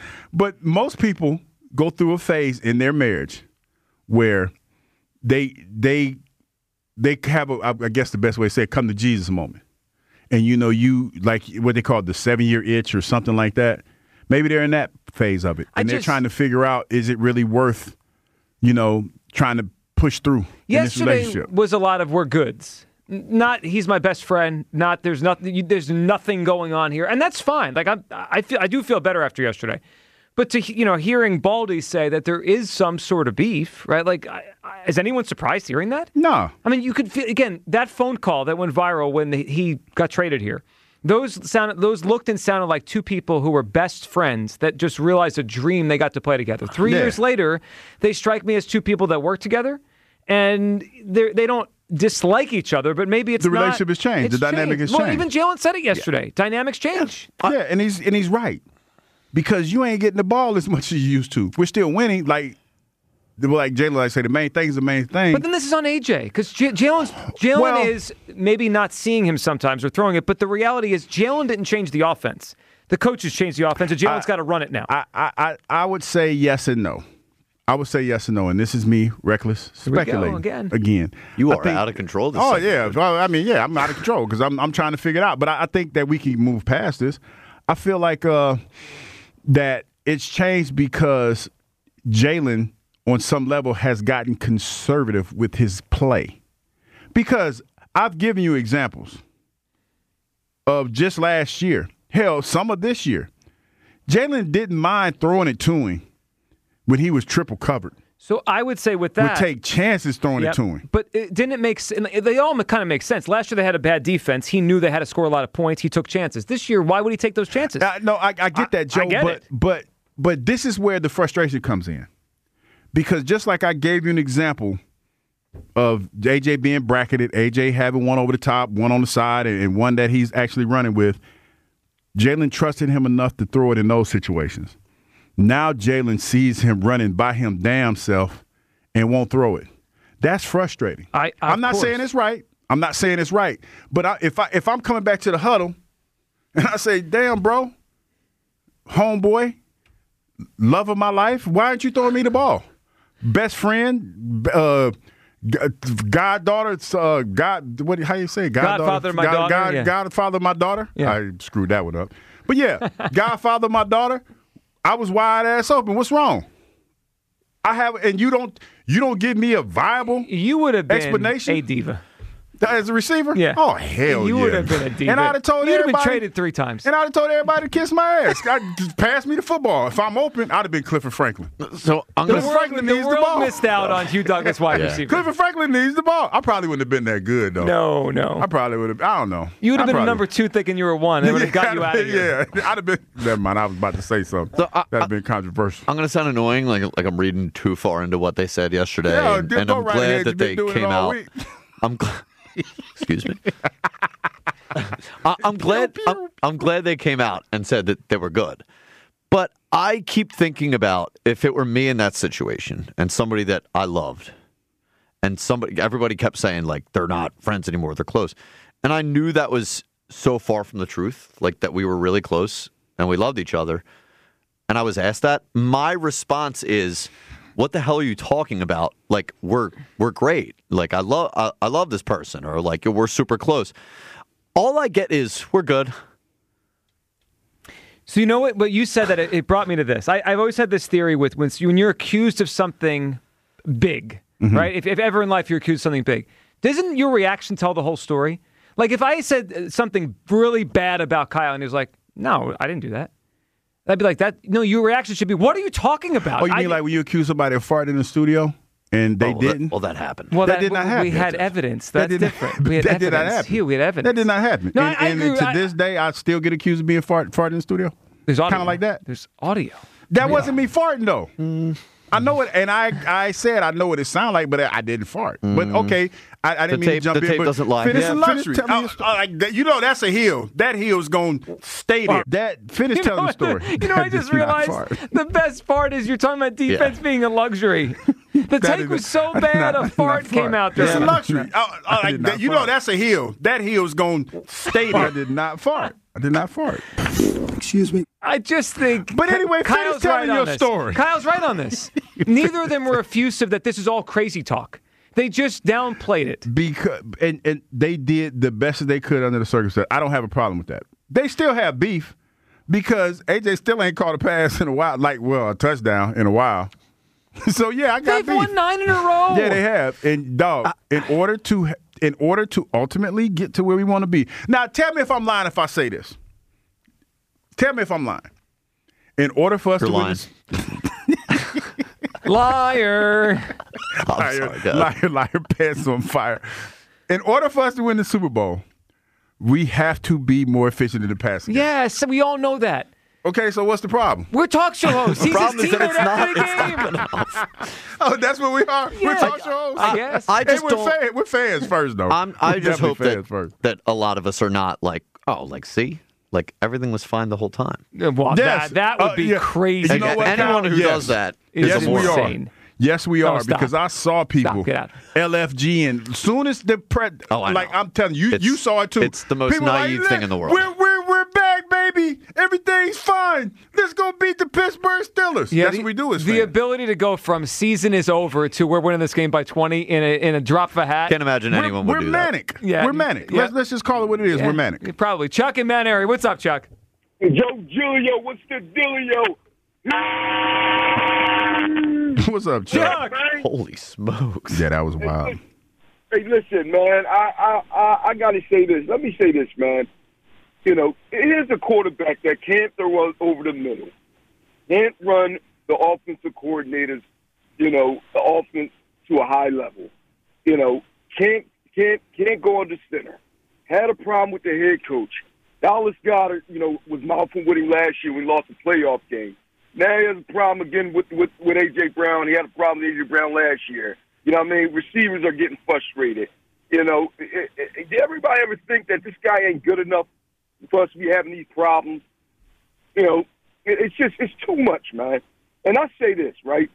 but most people go through a phase in their marriage where they they they have a, I guess the best way to say it, come to Jesus moment. And you know, you like what they call the seven year itch or something like that. Maybe they're in that phase of it. And they're just- trying to figure out, is it really worth, you know, trying to push through in this Yesterday relationship? was a lot of we're goods. N- Not he's my best friend. Not there's nothing. you- There's nothing going on here, and that's fine. Like I, I feel I do feel better after yesterday. But to you know, hearing Baldy say that there is some sort of beef, right? Like, I, I, is anyone surprised hearing that? No. I mean, you could feel again that phone call that went viral when they, he got traded here. Those sounded, those looked and sounded like two people who were best friends that just realized a dream they got to play together. Three Yeah. years later, they strike me as two people that work together, and they they don't dislike each other, but maybe it's The not- relationship has changed. it's The dynamic has Well, changed. even Jalen said it yesterday. Dynamics change. Yeah, and he's and he's right. Because you ain't getting the ball as much as you used to. We're still winning. Like, like Jalen, like I say, the main thing is the main thing. But then this is on A J because J- Jalen's Jalen Well- is maybe not seeing him sometimes or throwing it, but the reality is Jalen didn't change the offense. The coaches changed the offense, and Jalen's got to run it now. I, I, I, I would say yes and no. I would say yes and no, and this is me reckless Here we go speculating again. Again, You I are think- out of control this Oh second. yeah, well, I mean yeah, I'm out of control because I'm I'm trying to figure it out. But I, I think that we can move past this. I feel like uh, that it's changed because Jalen, on some level, has gotten conservative with his play. Because I've given you examples of just last year. Hell, some of this year. Jalen didn't mind throwing it to him when he was triple covered. So I would say with that, Would take chances throwing Yep. it to him. But it didn't it make sense? They all kind of make sense. Last year they had a bad defense. He knew they had to score a lot of points. He took chances. This year, why would he take those chances? Uh, no, I, I get that, Joe. I get but it. but but this is where the frustration comes in, because just like I gave you an example of A J being bracketed, A J having one over the top, one on the side, and, and one that he's actually running with. Jalen trusted him enough to throw it in those situations. Now Jalen sees him running by him damn self and won't throw it. That's frustrating. I, I'm not course. saying it's right. I'm not saying it's right. But I, if I if I'm coming back to the huddle and I say, "Damn, bro, homeboy, love of my life, why aren't you throwing me the ball? Best friend, uh, g- goddaughter, uh, God, what? How you say? Goddaughter, Godfather of my God, daughter, God, yeah. Godfather of my daughter. Yeah. I screwed that one up. But yeah, Godfather of my daughter. I was wide ass open. What's wrong? I have, and you don't, you don't give me a viable You would have been explanation a diva. as a receiver. Yeah. Oh hell You yeah. would have been a diva. And I'd have told You'd have been everybody. traded three times. And I'd have told everybody to kiss my ass. I, just pass me the football. If I'm open, I'd have been Clifford Franklin. So I'm The gonna world, Franklin the needs the world ball. missed out on Hugh Douglas wide Yeah. receiver. Clifford Franklin needs the ball. I probably wouldn't have been that good though. No, no. I probably would have. I don't know. You would have I been a probably- number two thinking you were one. They would have got you out of here. Yeah, I'd have been. Never mind. I was about to say something. So I- That'd have been controversial. I'm gonna sound annoying, like like I'm reading too far into what they said yesterday, Yeah, and, just and go I'm right glad ahead. that You've been they doing it came all out. week. I'm glad. Excuse me. I, I'm glad. I'm, I'm glad they came out and said that they were good. But I keep thinking about if it were me in that situation and somebody that I loved, and somebody, everybody kept saying like they're not friends anymore, they're close, and I knew that was so far from the truth, like that we were really close and we loved each other, and I was asked that. My response is, what the hell are you talking about? Like, we're we're great. Like, I love I, I love this person, or like we're super close. All I get is we're good. So you know what? But you said that it, it brought me to this. I, I've always had this theory with when, when you're accused of something big, Mm-hmm. right? If, if ever in life you're accused of something big, doesn't your reaction tell the whole story? Like if I said something really bad about Kyle and he was like, "No, I didn't do that," I'd be like, "That no, your reaction should be, what are you talking about?" Oh, you I, mean like when you accuse somebody of farting in the studio and they Oh, well, didn't. That, well, that happened. Well, that that, did not happen. We had evidence. That's That did not- different. We had that did not evidence. happen. Here, we had evidence. That did not happen. No, and I, I and agree. to I- this day, I still get accused of being fart, farting in the studio. There's audio. Kind of like that. There's audio. That Yeah. wasn't me farting though. I know it, and I I said I know what it sounded like, but I didn't fart. But okay, I, I didn't The mean tape- to jump the in. tape but doesn't lie. Finish, Yeah, finish, finish tell me your story. Like that, you know, that's a hill. That hill's going to stay there. That finish You know telling the what? story. You know, I That just did not realized fart. the best part is you're talking about defense being a luxury. The That take is was a- so I did bad not- I a did fart not came out there. It's a luxury. I, I, I like did that, not Oh, you know, fart. that's a hill. That hill's going to stay there. I did not fart. I did not fart. Excuse me. I just think. But anyway, finish Kyle's telling right on your this. story. Kyle's right on this. Neither of them were effusive that this is all crazy talk. They just downplayed it. Because and, and they did the best that they could under the circumstances. I don't have a problem with that. They still have beef because A J still ain't caught a pass in a while, like well, a touchdown in a while. So yeah, I got They've beef. won nine in a row. Yeah, they have. And dog, in order to in order to ultimately get to where we want to be. Now, tell me if I'm lying if I say this. Tell me if I'm lying. In order for us You're to win lying. this, Liar. liar, sorry, God. liar, liar, pants on fire. In order for us to win the Super Bowl, we have to be more efficient in the passing. game. Yes, we all know that. Okay, so what's the problem? We're talk show hosts. He's problem his is that teammate it's not- after the it's game. not enough. Oh, that's what we are. We're Yeah. talk show hosts. I guess. I Hey, just we're, don't. fan, we're fans first, though. I'm, I We're just hope definitely that, fans first. that a lot of us are not like, oh, like, see? Like, everything was fine the whole time. Well, Yes. that, that would Uh, be yeah. crazy. You know what, Anyone Kyle? who Yes. does that It is Yes, a we moron. are. insane. Yes, we No, are stop. because I saw people Stop, get out. L F G and as soon as the pre- Oh, I like know. I'm telling you, It's- you saw it too. it's the most People like, naive thing in the world. We're we're we're back, baby. Everything's fine. Let's go beat the Pittsburgh Steelers. Yeah, That's the, what we do as the fans. ability to go from season is over to we're winning this game by twenty in a in a drop of a hat. Can't imagine we're, anyone we're would do manic. Yeah, we're manic. yeah. Let's let's just call it what it is. Yeah, We're manic. Probably. Chuck and Mount Airy. What's up, Chuck? Joe Giulio, what's the dealio? What's up, Chuck? that. Holy smokes. Yeah, that was wild. Hey, listen, man. I I I, I got to say this. Let me say this, man. You know, here's a quarterback that can't throw over the middle, can't run the offensive coordinators, you know, the offense to a high level. You know, can't can't can't go under center. Had a problem with the head coach. Dallas Goedert, you know, was mouthful with him last year when he lost the playoff game. Now he has a problem again with with, with A J. Brown. He had a problem with A J. Brown last year. You know what I mean? Receivers are getting frustrated. You know, it, it, did everybody ever think that this guy ain't good enough for us to be having these problems? You know, it, it's just, it's too much, man. And I say this, right?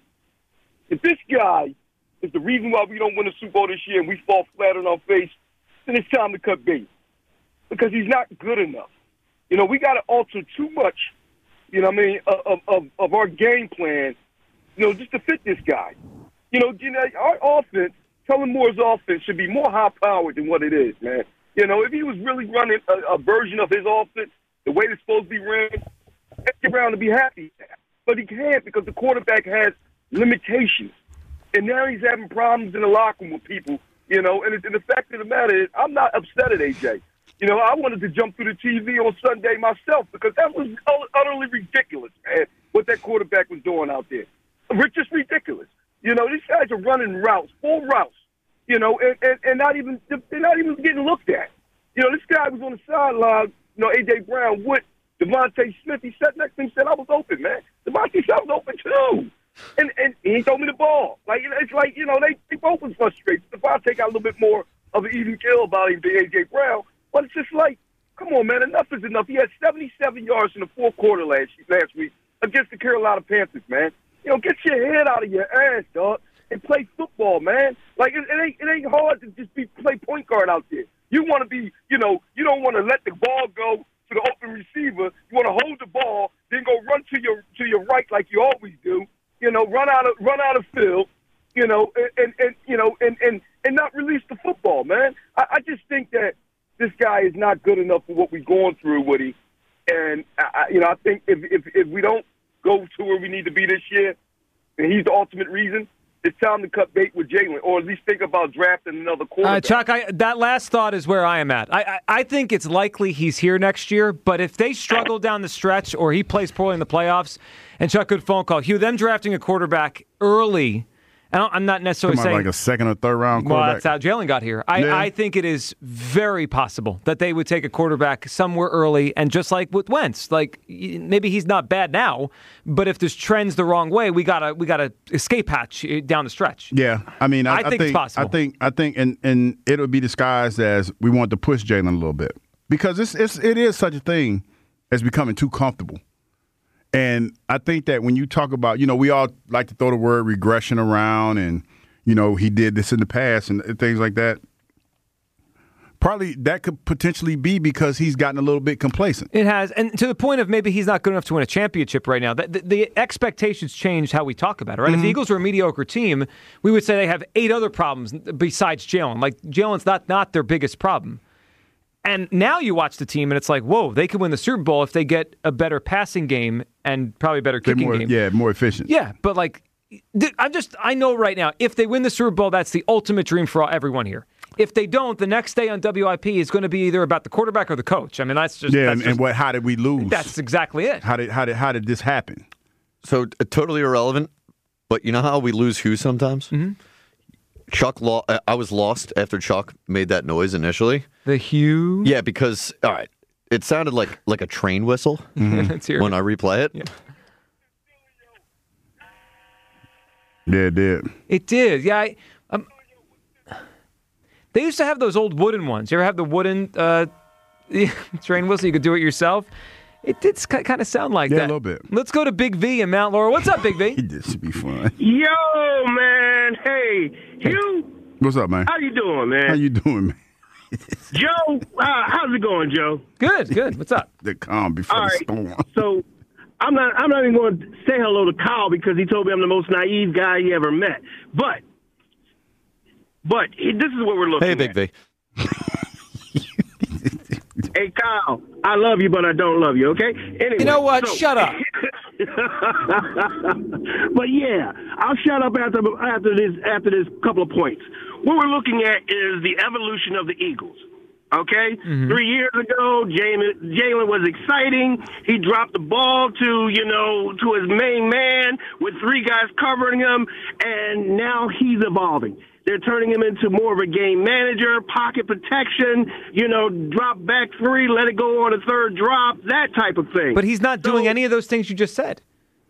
If this guy is the reason why we don't win the Super Bowl this year and we fall flat on our face, then it's time to cut bait because he's not good enough. You know, we got to alter too much, you know what I mean, of, of, of our game plan, you know, just to fit this guy. You know, you know, our offense, Kellen Moore's offense should be more high-powered than what it is, man. You know, if he was really running a, a version of his offense the way it's supposed to be ran, A J. Brown to be happy. But he can't because the quarterback has limitations. And now he's having problems in the locker room with people, you know. And, it, and the fact of the matter is, I'm not upset at A J. You know, I wanted to jump through the T V on Sunday myself because that was utterly ridiculous, man, what that quarterback was doing out there. It's just ridiculous. You know, these guys are running routes, full routes, you know, and, and, and not even they're not even getting looked at. You know, this guy was on the sideline, you know, A J. Brown with Devontae Smith. He sat next to him and said, I was open, man. Devontae Smith was open too. And and he told me the ball. Like, it's like, you know, they, they both was frustrated. Devontae got a little bit more of an even kill about him than A J. Brown. But it's just like, come on, man, enough is enough. He had seventy-seven yards in the fourth quarter last last week against the Carolina Panthers, man. You know, get your head out of your ass, dog, and play football, man. Like, it, it ain't it ain't hard to just be play point guard out there. You want to be, you know, you don't want to let the ball go to the open receiver. You want to hold the ball, then go run to your to your right like you always do. You know, run out of run out of field. You know, and and, and you know, and, and and not release the football, man. I, I just think that this guy is not good enough for what we're going through with him. And I, you know, I think if if if we don't go to where we need to be this year, and he's the ultimate reason, it's time to cut bait with Jalen, or at least think about drafting another quarterback. Uh, Chuck, I, that last thought is where I am at. I, I, I think it's likely he's here next year, but if they struggle down the stretch or he plays poorly in the playoffs, and Chuck, good phone call, Hugh, them drafting a quarterback early I don't, I'm not necessarily Come on, saying like a second or third round well, quarterback. that's how Jalen got here. I, Yeah. I think it is very possible that they would take a quarterback somewhere early, and just like with Wentz, like y- maybe he's not bad now, but if this trends the wrong way, we gotta we gotta escape hatch down the stretch. Yeah, I mean, I, I think it's possible. I think, I think, and and it'll be disguised as we want to push Jalen a little bit because it's it's it is such a thing as becoming too comfortable. And I think that when you talk about, you know, we all like to throw the word regression around, and you know, he did this in the past and things like that. Probably that could potentially be because he's gotten a little bit complacent. It has, and to the point of maybe he's not good enough to win a championship right now. The, the, the expectations changed how we talk about it, right? Mm-hmm. If the Eagles were a mediocre team, we would say they have eight other problems besides Jalen. Like, Jalen's not, not their biggest problem. And now you watch the team, and it's like, whoa, they could win the Super Bowl if they get a better passing game and probably a better They're kicking more, game. yeah, more efficient. Yeah, but like, th- I'm just, I know right now, if they win the Super Bowl, that's the ultimate dream for all, everyone here. If they don't, the next day on W I P is going to be either about the quarterback or the coach. I mean, that's just yeah, that's and, just, and what? How did we lose? That's exactly it. How did how did how did this happen? So uh, totally irrelevant, but you know how we lose who sometimes? Mm-hmm. Chuck, lo- I was lost after Chuck made that noise initially. The hue? Yeah, because, all right, it sounded like like a train whistle Mm-hmm. Let's hear when it. I replay it. Yeah. Yeah, it did. It did. Yeah. I, um, they used to have those old wooden ones. You ever have the wooden uh, train whistle? You could do it yourself. It did kind of sound like Yeah, that. a little bit. Let's go to Big V in Mount Laurel. What's up, Big V? This should be fun. Yo, man. Hey, Hugh. What's up, man? How you doing, man? How you doing, man? Joe, uh, how's it going, Joe? Good, good. What's up? The calm before All the right. storm. So I'm not I'm not even going to say hello to Kyle because he told me I'm the most naive guy he ever met. But but he, this is what we're looking Hey, at. Big V. Hey, Kyle, I love you, but I don't love you, okay? Anyway, You know what? so- Shut up. But yeah, I'll shut up after after this after this couple of points. What we're looking at is the evolution of the Eagles. Okay, Mm-hmm. three years ago, Jalen Jalen was exciting. He dropped the ball to you know to his main man with three guys covering him, and now he's evolving. They're turning him into more of a game manager, pocket protection, you know, drop back three, let it go on a third drop, that type of thing. But he's not doing any of those things you just said.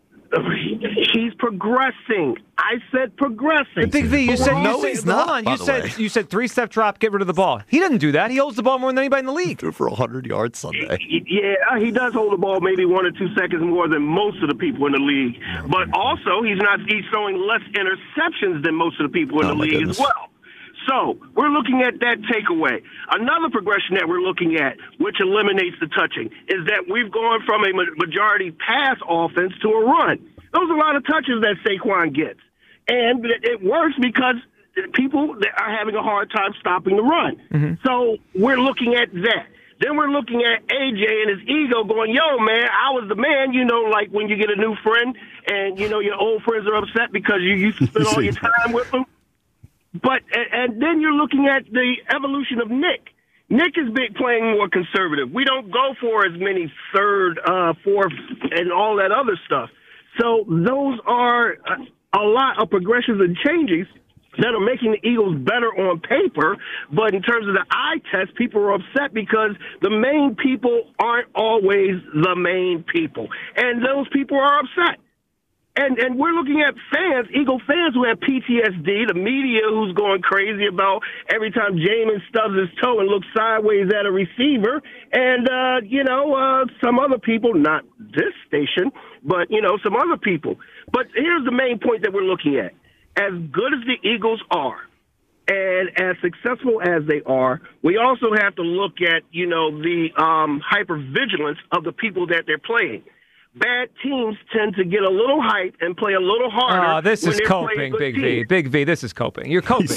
He's progressing. I said progressing. But Big V, you But said we're you all- said, hold on. by You the said way. you said three step drop, get rid of the ball. He doesn't do that. He holds the ball more than anybody in the league. Threw for one hundred yards Sunday. Yeah, he does hold the ball maybe one or two seconds more than most of the people in the league. But also, he's not he's throwing less interceptions than most of the people in Oh, the my league goodness. as well. So we're looking at that takeaway. Another progression that we're looking at, which eliminates the touching, is that we've gone from a ma- majority pass offense to a run. Those are a lot of touches that Saquon gets. And it it works because people are having a hard time stopping the run. So we're looking at that. Then we're looking at A J and his ego going, yo, man, I was the man, you know, like when you get a new friend and, you know, your old friends are upset because you used to spend all your time with them. But and, and then you're looking at the evolution of Nick. Nick is big playing more conservative. We don't go for as many third, uh, fourth, and all that other stuff. So those are a, a lot of progressions and changes that are making the Eagles better on paper. But in terms of the eye test, people are upset because the main people aren't always the main people. And those people are upset. And and we're looking at fans, Eagle fans who have P T S D, the media who's going crazy about every time Jamin stubs his toe and looks sideways at a receiver, and, uh, you know, uh, some other people, not this station, but, you know, some other people. But here's the main point that we're looking at. As good as the Eagles are, and as successful as they are, we also have to look at, you know, the um, hypervigilance of the people that they're playing. Bad teams tend to get a little hype and play a little harder. Oh, this when is they're coping, playing good Big V. teams. Big V, this is coping. You're coping.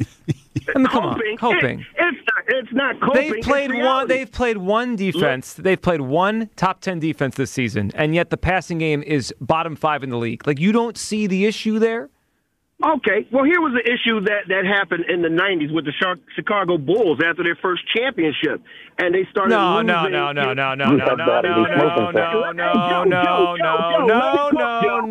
I mean, come on, coping. It, it's not. It's not coping. They've played it's one. reality. They've played one defense. They've played one top ten defense this season, and yet the passing game is bottom five in the league. Like, you don't see the issue there. Okay, well, here was the issue that, that happened in the nineties with the Char- Chicago Bulls after their first championship, and they started No, losing. no, no, no, no, no, no, no, no, no, no, no, no, no, no,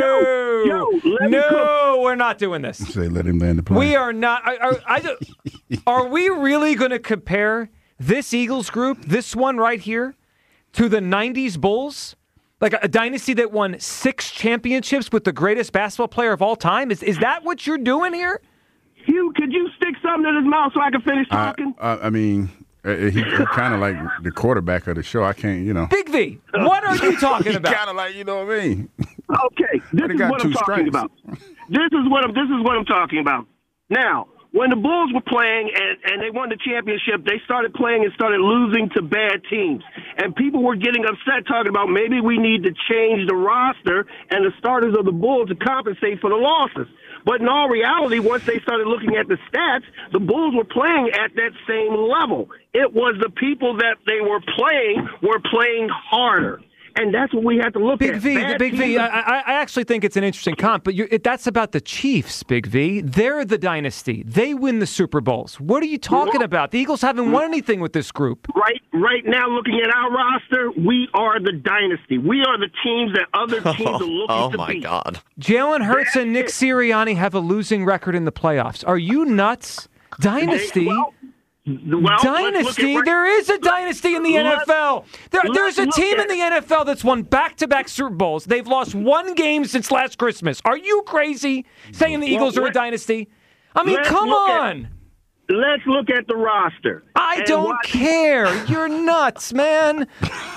no, no, no. We're not doing this. Say let him land the plane. We are not. Are, are, I do, are we really going to compare this Eagles group, this one right here, to the nineties Bulls? Like a, a dynasty that won six championships with the greatest basketball player of all time? Is is that what you're doing here? Hugh, could you stick something in his mouth so I can finish talking? I, I, I mean, uh, he, he kind of like the quarterback of the show. I can't, you know. Big V, what are you talking about? Kind of like, you know what I mean? Okay, this is got what two I'm talking strikes. about. This is what I'm. This is what I'm talking about. Now, when the Bulls were playing and, and they won the championship, they started playing and started losing to bad teams. And people were getting upset talking about maybe we need to change the roster and the starters of the Bulls to compensate for the losses. But in all reality, once they started looking at the stats, the Bulls were playing at that same level. It was the people that they were playing were playing harder. And that's what we have to look Big at. V, Bad Big V, teams- I, I actually think it's an interesting comp, but you're, it, that's about the Chiefs, Big V. They're the dynasty. They win the Super Bowls. What are you talking about? The Eagles haven't won anything with this group. Right, right now, looking at our roster, we are the dynasty. We are the teams that other teams are looking Oh, to my beat. God. Jalen Hurts and Nick Sirianni have a losing record in the playoffs. Are you nuts? Dynasty? Well, let's dynasty? look at- There is a dynasty in the N F L. There, let's there's a look team in at- the N F L that's won back-to-back Super Bowls. They've lost one game since last Christmas. Are you crazy saying the Well, Eagles are a let- dynasty? I mean, let's come look at- on. Let's look at the roster. I And don't watch- care. You're nuts, man.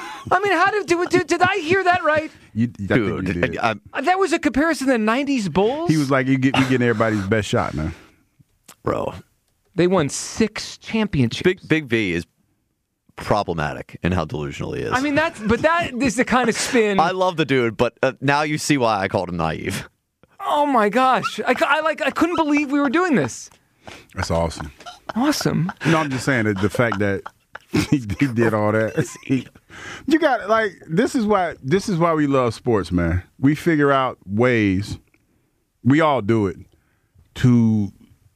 I mean, how did, did, did, did I hear that right? You, I think you Dude, did. I, Uh, That was a comparison to the nineties Bulls? He was like, you get, we getting everybody's best shot, man. bro. They won six championships. Big Big V is problematic in how delusional he is. I mean, that's but that is the kind of spin. I love the dude, but uh, now you see why I called him naive. Oh my gosh, I, I like I couldn't believe we were doing this. That's awesome. Awesome. No, I'm just saying that the fact that he, he did all that. He, you got like this is why this is why we love sports, man. We figure out ways. We all do it to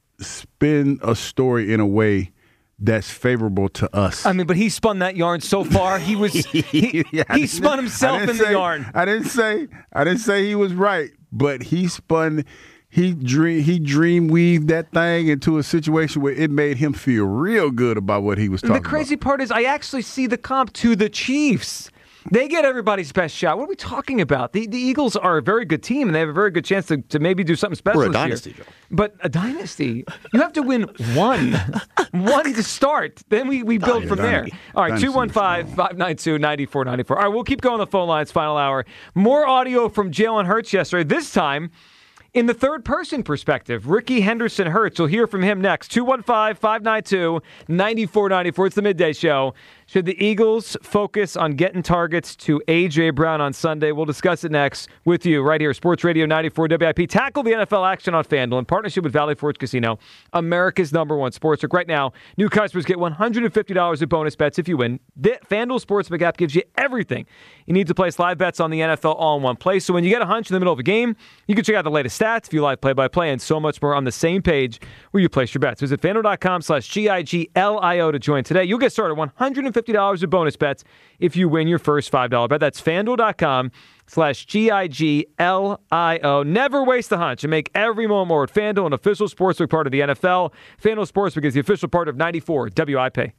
spin a story in a way that's favorable to us. I mean, but he spun that yarn so far. He was he, Yeah, I he didn't- spun I himself didn't in the say- yarn. I didn't say I didn't say he was right, but he spun. He dream he dream weaved that thing into a situation where it made him feel real good about what he was And talking the crazy part is, I actually see the comp to the Chiefs. They get everybody's best shot. What are we talking about? The the Eagles are a very good team, and they have a very good chance to, to maybe do something special We're a this dynasty, year. Joe. But a dynasty, you have to win one. one to start. Then we, we build from there. Dynasty. All right, Dynasty two one five, five nine two, nine four nine four. All right, we'll keep going the phone lines, final hour. More audio from Jalen Hurts yesterday. This time, in the third-person perspective, Ricky Henderson Hurts. We'll hear from him next. two one five, five nine two, nine four nine four. It's the Midday Show. Should the Eagles focus on getting targets to A J. Brown on Sunday? We'll discuss it next with you right here. Sports Radio ninety-four W I P. Tackle the N F L action on FanDuel in partnership with Valley Forge Casino, America's number one sportsbook. Right now, new customers get one hundred fifty dollars in bonus bets if you win. The FanDuel Sportsbook app gives you everything you need to place live bets on the N F L all in one place. So when you get a hunch in the middle of a game, you can check out the latest stats, view live play-by-play, and so much more on the same page where you place your bets. Visit FanDuel.com slash G I G L I O to join today. You'll get started one hundred fifty dollars in bonus bets if you win your first five dollars bet. That's FanDuel.com slash G I G L I O. Never waste a hunch and make every moment more with FanDuel, an official sportsbook part of the N F L. FanDuel Sportsbook is the official part of ninety-four W I P.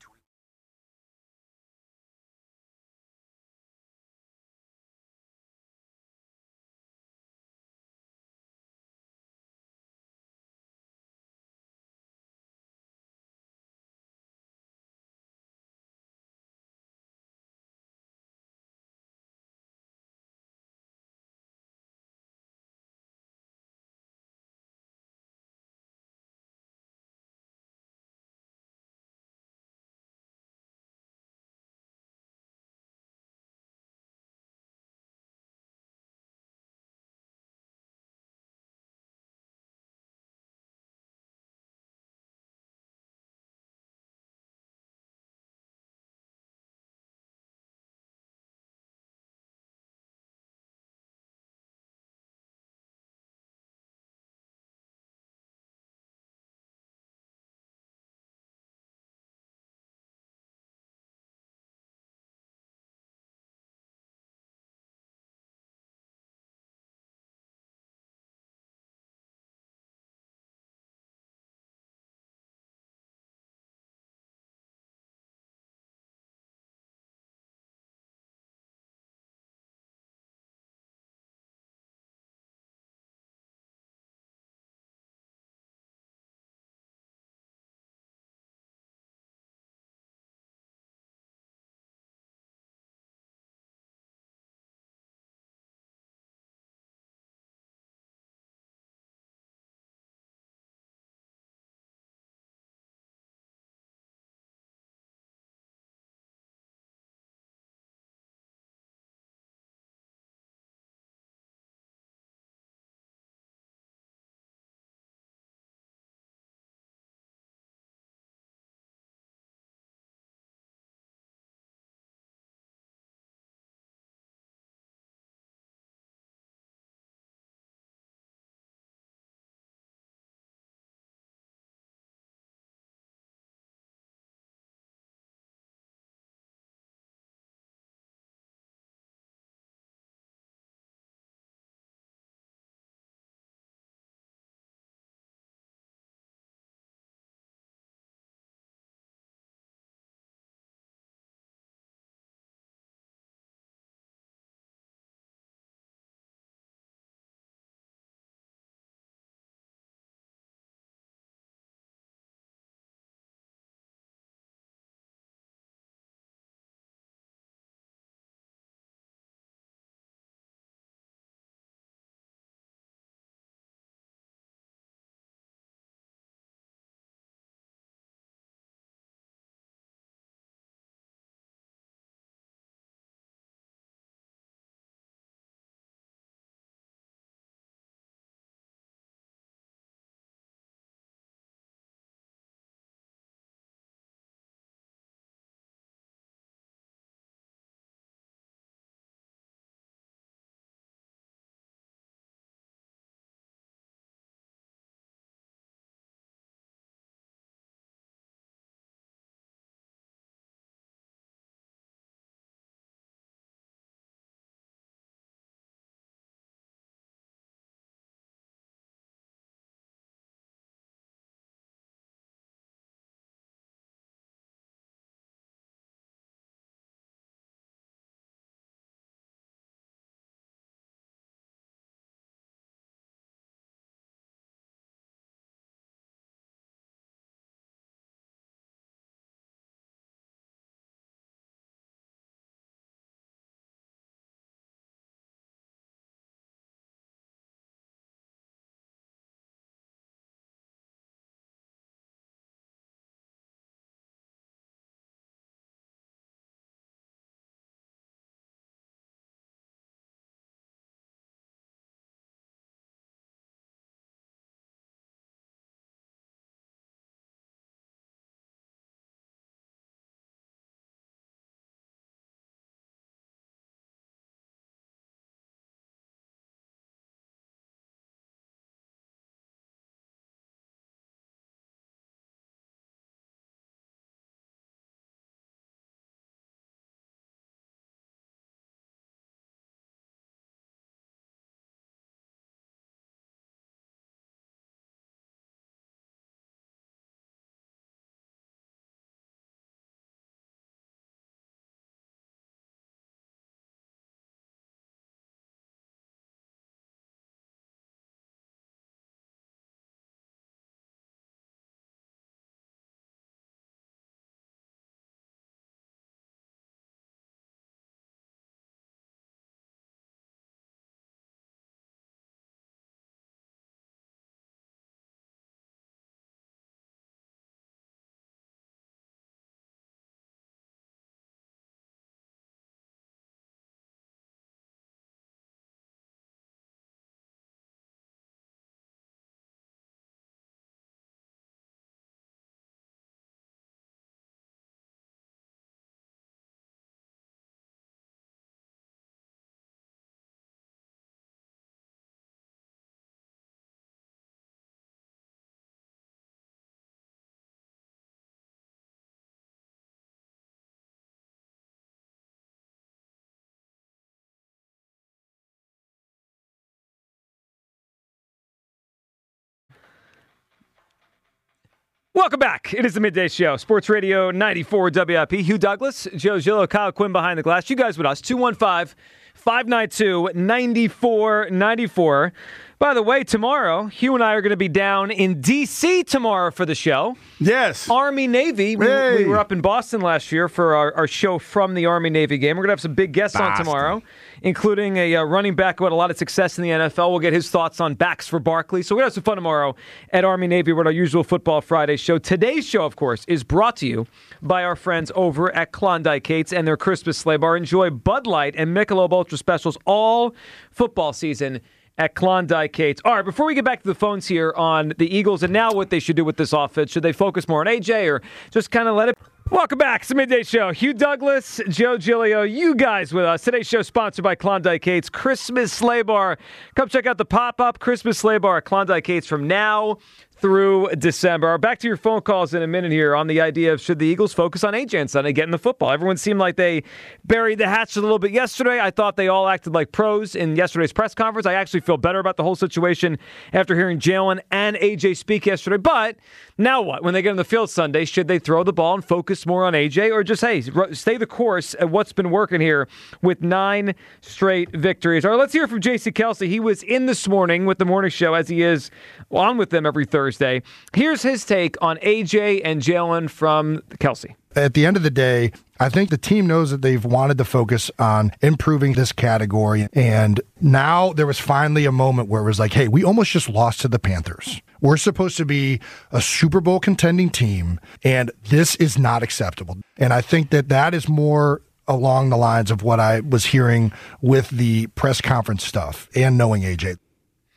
Welcome back. It is the Midday Show. Sports Radio ninety-four W I P. Hugh Douglas, Joe Gillo, Kyle Quinn behind the glass. You guys with us. two one five, five nine two, nine four nine four. By the way, tomorrow, Hugh and I are going to be down in D C tomorrow for the show. Yes. Army-Navy. We, hey. we were up in Boston last year for our, our show from the Army-Navy game. We're going to have some big guests Boston. on tomorrow, including a uh, running back who had a lot of success in the N F L. We'll get his thoughts on backs for Barkley. So we're going to have some fun tomorrow at Army-Navy with our usual Football Friday show. Today's show, of course, is brought to you by our friends over at Klondike Kate's and their Christmas sleigh bar. Enjoy Bud Light and Michelob Ultra specials all football season at Klondike Kate's. All right, before we get back to the phones here on the Eagles and now what they should do with this offense, should they focus more on A J or just kind of let it... Welcome back. It's the Midday Show. Hugh Douglas, Joe Giglio, you guys with us. Today's show sponsored by Klondike Kate's Christmas Sleigh Bar. Come check out the pop-up Christmas Sleigh Bar at Klondike Kate's from now through December. Back to your phone calls in a minute here on the idea of should the Eagles focus on A J on Sunday, getting the football. Everyone seemed like they buried the hatchet a little bit yesterday. I thought they all acted like pros in yesterday's press conference. I actually feel better about the whole situation after hearing Jalen and A J speak yesterday. But now what? When they get on the field Sunday, should they throw the ball and focus more on A J or just, hey, stay the course at what's been working here with nine straight victories? All right, let's hear from J C Kelsey. He was in this morning with the morning show as he is on with them every Thursday. Here's his take on A J and Jalen from Kelsey. At the end of the day, I think the team knows that they've wanted to focus on improving this category. And now there was finally a moment where it was like, hey, we almost just lost to the Panthers. We're supposed to be a Super Bowl contending team, and this is not acceptable. And I think that that is more along the lines of what I was hearing with the press conference stuff and knowing A J.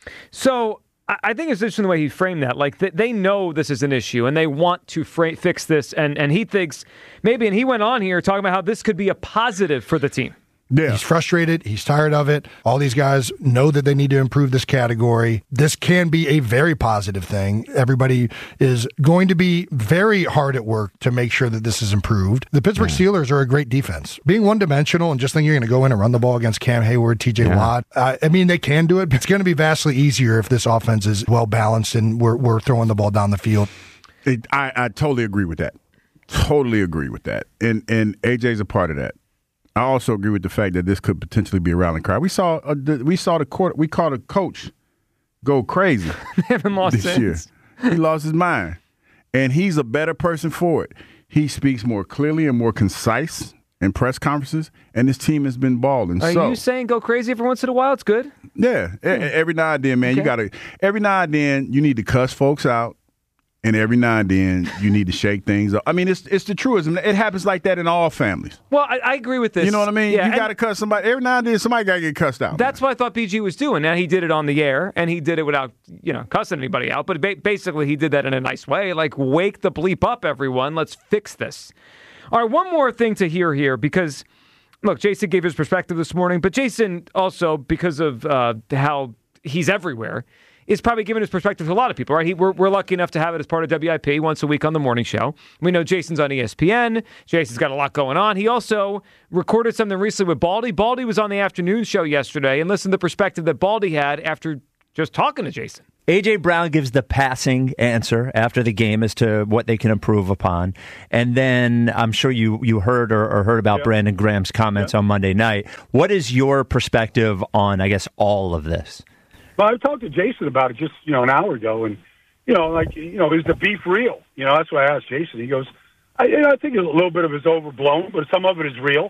So I think it's interesting the way he framed that. Like, they know this is an issue, and they want to fra- fix this, and, and he thinks maybe, and he went on here talking about how this could be a positive for the team. Yeah. He's frustrated. He's tired of it. All these guys know that they need to improve this category. This can be a very positive thing. Everybody is going to be very hard at work to make sure that this is improved. The Pittsburgh yeah. Steelers are a great defense. Being one-dimensional and just thinking you're going to go in and run the ball against Cam Hayward, T J yeah. Watt, uh, I mean, they can do it, but it's going to be vastly easier if this offense is well-balanced and we're, we're throwing the ball down the field. It, I, I totally agree with that. Totally agree with that. And, and A J's a part of that. I also agree with the fact that this could potentially be a rallying cry. We saw a, we saw the court. We caught a coach go crazy haven't lost this since. year. He lost his mind, and he's a better person for it. He speaks more clearly and more concise in press conferences, and his team has been balling. Are so, you saying go crazy every once in a while? It's good. Yeah, hmm. every now and then, man. Okay. You gotta. Every now and then, you need to cuss folks out. And every now and then, you need to shake things up. I mean, it's it's the truism. It happens like that in all families. Well, I, I agree with this. You know what I mean? Yeah, you got to cuss somebody. Every now and then, somebody got to get cussed out. That's man. what I thought B G was doing. Now, he did it on the air, and he did it without, you know, cussing anybody out. But ba- basically, he did that in a nice way. Like, wake the bleep up, everyone. Let's fix this. All right, one more thing to hear here, because, look, Jason gave his perspective this morning. But Jason also, because of uh, how he's everywhere, is probably giving his perspective to a lot of people, right? He, we're, we're lucky enough to have it as part of W I P once a week on the morning show. We know Jason's on E S P N. Jason's got a lot going on. He also recorded something recently with Baldy. Baldy was on the afternoon show yesterday, and listen to the perspective that Baldy had after just talking to Jason. A J. Brown gives the passing answer after the game as to what they can improve upon. And then I'm sure you, you heard or, or heard about yeah. Brandon Graham's comments yeah. on Monday night. What is your perspective on, I guess, all of this? Well, I talked to Jason about it just, you know, an hour ago, and, you know, like, you know, is the beef real? You know, that's what I asked Jason. He goes, I, you know, I think a little bit of it is overblown, but some of it is real.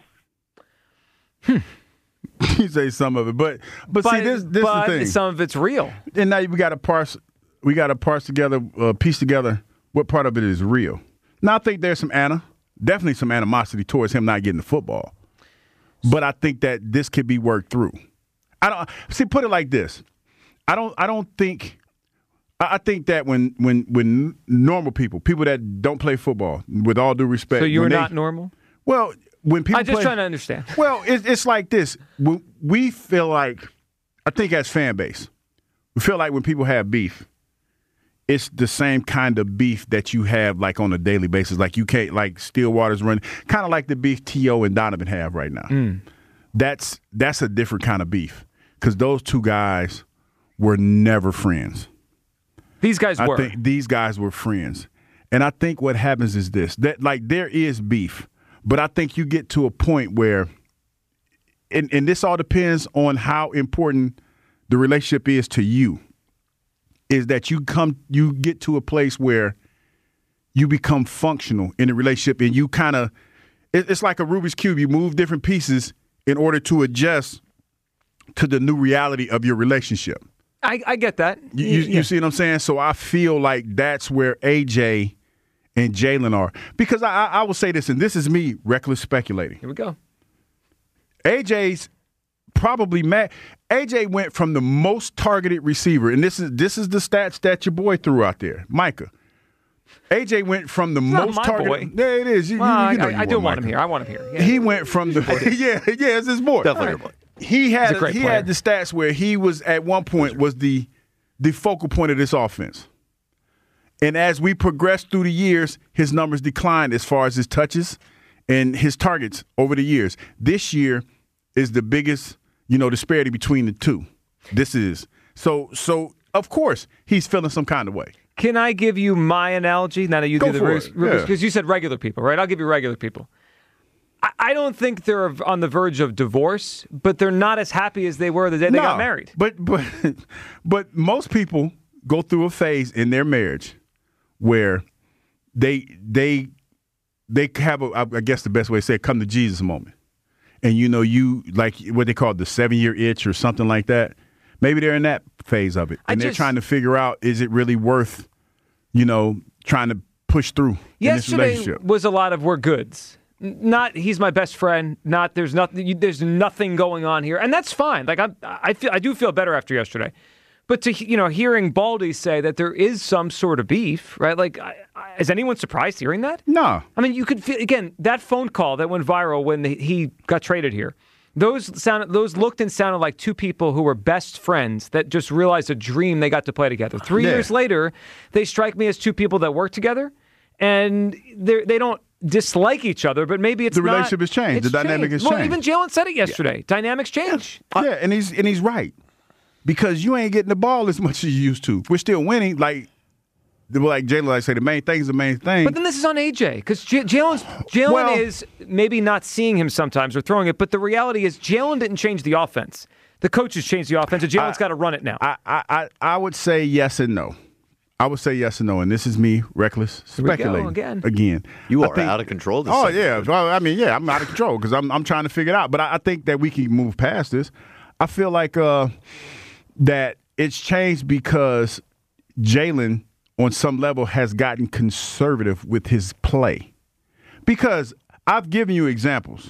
Hmm. You say some of it, but but, but see, this this but is the thing. Some of it's real, and now we got to parse. We got to parse together, uh, piece together what part of it is real. Now, I think there's some ana, definitely some animosity towards him not getting the football, but I think that this could be worked through. I don't see. Put it like this. I don't. I don't think. I think that when when when normal people, people that don't play football, with all due respect, so you're they, not normal. Well, when people, I'm just play, trying to understand. Well, it's, it's like this. We feel like, I think as fan base, we feel like when people have beef, it's the same kind of beef that you have like on a daily basis. Like you can't, like Stillwater's running, kind of like the beef T O and Donovan have right now. Mm. That's that's a different kind of beef because those two guys were never friends. These guys I were. think these guys were friends. And I think what happens is this, that like there is beef, but I think you get to a point where, and, and this all depends on how important the relationship is to you, is that you come, you get to a place where you become functional in the relationship and you kind of, it, it's like a Rubik's Cube. You move different pieces in order to adjust to the new reality of your relationship. I, I get that. You, you, yeah. you see what I'm saying? So I feel like that's where A J and Jalen are. Because I, I, I will say this, and this is me reckless speculating. Here we go. A J's probably mad. A J went from the most targeted receiver, and this is this is the stats that your boy threw out there, Micah. A J went from the It's most not my targeted. boy. Yeah, it is. You, Well, you know I, you I do want Micah. him here. I want him here. Yeah. He went from the yeah yeah it's his boy. Definitely your boy. He had He's a great he player. had the stats where he was at one point was the the focal point of this offense. And as we progressed through the years, his numbers declined as far as his touches and his targets over the years. This year is the biggest, you know, disparity between the two. This is. So so of course he's feeling some kind of way. Can I give you my analogy? Now that you Go do the for Rubik's, it. because Yeah. you said regular people, right? I'll give you regular people. I, I don't think they're on the verge of divorce, but they're not as happy as they were the day they No, got married. But but but most people go through a phase in their marriage where they they they have a, I guess the best way to say it, come to Jesus moment. And you know, you like what they call the seven year itch or something like that. Maybe they're in that phase of it. I And they're just- trying to figure out, is it really worth, you know, trying to push through in this Yesterday relationship? was a lot of we're goods. N- Not he's my best friend. Not there's nothing. you- There's nothing going on here, and that's fine. Like I, I feel I do feel better after yesterday. But to you know, hearing Baldy say that there is some sort of beef, right? Like, I, I, is anyone surprised hearing that? No. I mean, you could feel again that phone call that went viral when he- he got traded here. Those sounded, those looked and sounded like two people who were best friends that just realized a dream they got to play together. Three Yeah. years later, they strike me as two people that work together, and they they don't dislike each other, but maybe it's The not- relationship has changed. it's The dynamic has well, changed. even Jalen said it yesterday. Dynamics change. Yeah, and he's and he's right. Because you ain't getting the ball as much as you used to. We're still winning. Like like Jalen like say, the main thing is the main thing. But then this is on A J because J- Jalen's Jalen Well- is maybe not seeing him sometimes or throwing it, but the reality is Jalen didn't change the offense. The coaches changed the offense, and Jalen's got to run it now. I, I, I, I would say yes and no. I would say yes and no, and this is me reckless Here we go speculating again. Again, You I are think- out of control this Oh season. yeah, well, I mean, yeah, I'm out of control because I'm I'm trying to figure it out. But I, I think that we can move past this. I feel like uh, that it's changed because Jalen, on some level, has gotten conservative with his play. Because I've given you examples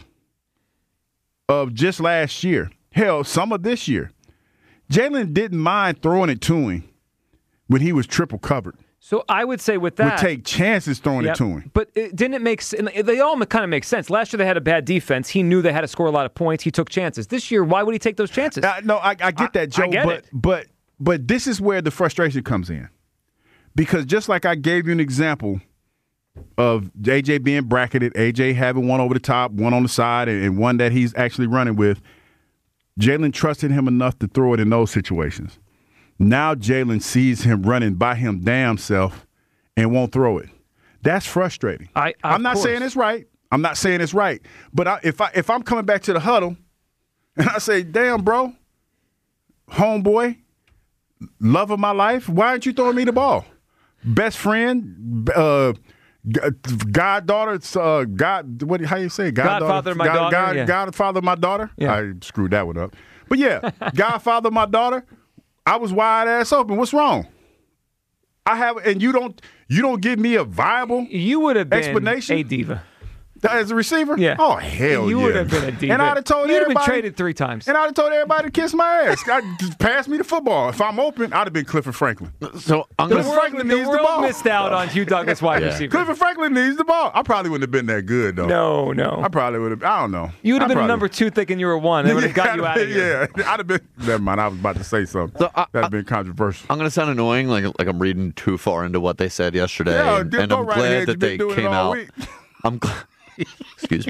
of just last year. Hell, some of this year. Jalen didn't mind throwing it to him when he was triple covered. So I would say with that, Would take chances throwing Yep. it to him. But it, didn't it make sense? They all kind of make sense. Last year they had a bad defense. He knew they had to score a lot of points. He took chances. This year, why would he take those chances? Uh, no, I, I get that, Joe. I get but it. but but this is where the frustration comes in, because just like I gave you an example of A J being bracketed, A J having one over the top, one on the side, and, and one that he's actually running with. Jalen trusted him enough to throw it in those situations. Now Jalen sees him running by him damn self and won't throw it. That's frustrating. I, I'm not course. saying it's right. I'm not saying it's right. But I, if I if I'm coming back to the huddle and I say, "Damn, bro, homeboy, love of my life, why aren't you throwing me the ball? Best friend, uh, g- goddaughter, uh, God, what? How you say? Goddaughter, Godfather of my God, daughter, God, yeah. Godfather of my daughter. Yeah. I screwed that one up. But yeah, Godfather of my daughter. I was wide ass open. What's wrong? I have, and you don't, you don't give me a viable. You would have been explanation a diva. As a receiver? Yeah. Oh, hell You yeah. would have been a diva. And I'd have told You'd have everybody. been traded three times. And I'd have told everybody to kiss my ass. I, just pass me the football. If I'm open, I'd have been Clifford Franklin. So I'm The going to world, Franklin the needs the world ball. missed out on Hugh Douglas wide Yeah. receiver. Clifford Franklin needs the ball. I probably wouldn't have been that good, though. No, no. I probably would have. I don't know. You would have I been a probably- number two thinking you were one. They would have got you out of here. Yeah, I'd have been. Never mind. I was about to say something. So, I- That'd have been controversial. I'm going to sound annoying, like like I'm reading too far into what they said yesterday, Yeah, and, just and go I'm right glad ahead. that You've been they doing it came all out. week. I'm gl- excuse me.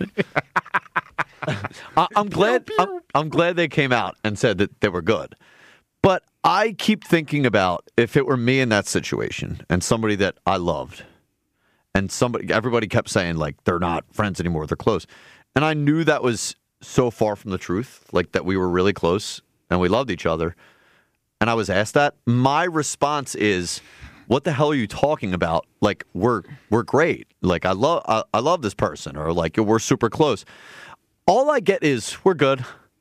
I, I'm glad. I'm, I'm glad they came out and said that they were good. But I keep thinking about if it were me in that situation and somebody that I loved, and somebody, everybody kept saying like they're not friends anymore, they're close, and I knew that was so far from the truth, like that we were really close and we loved each other. And I was asked that. My response is, "What the hell are you talking about? Like we're we're great. Like I love I, I love this person, or like we're super close." All I get is we're good.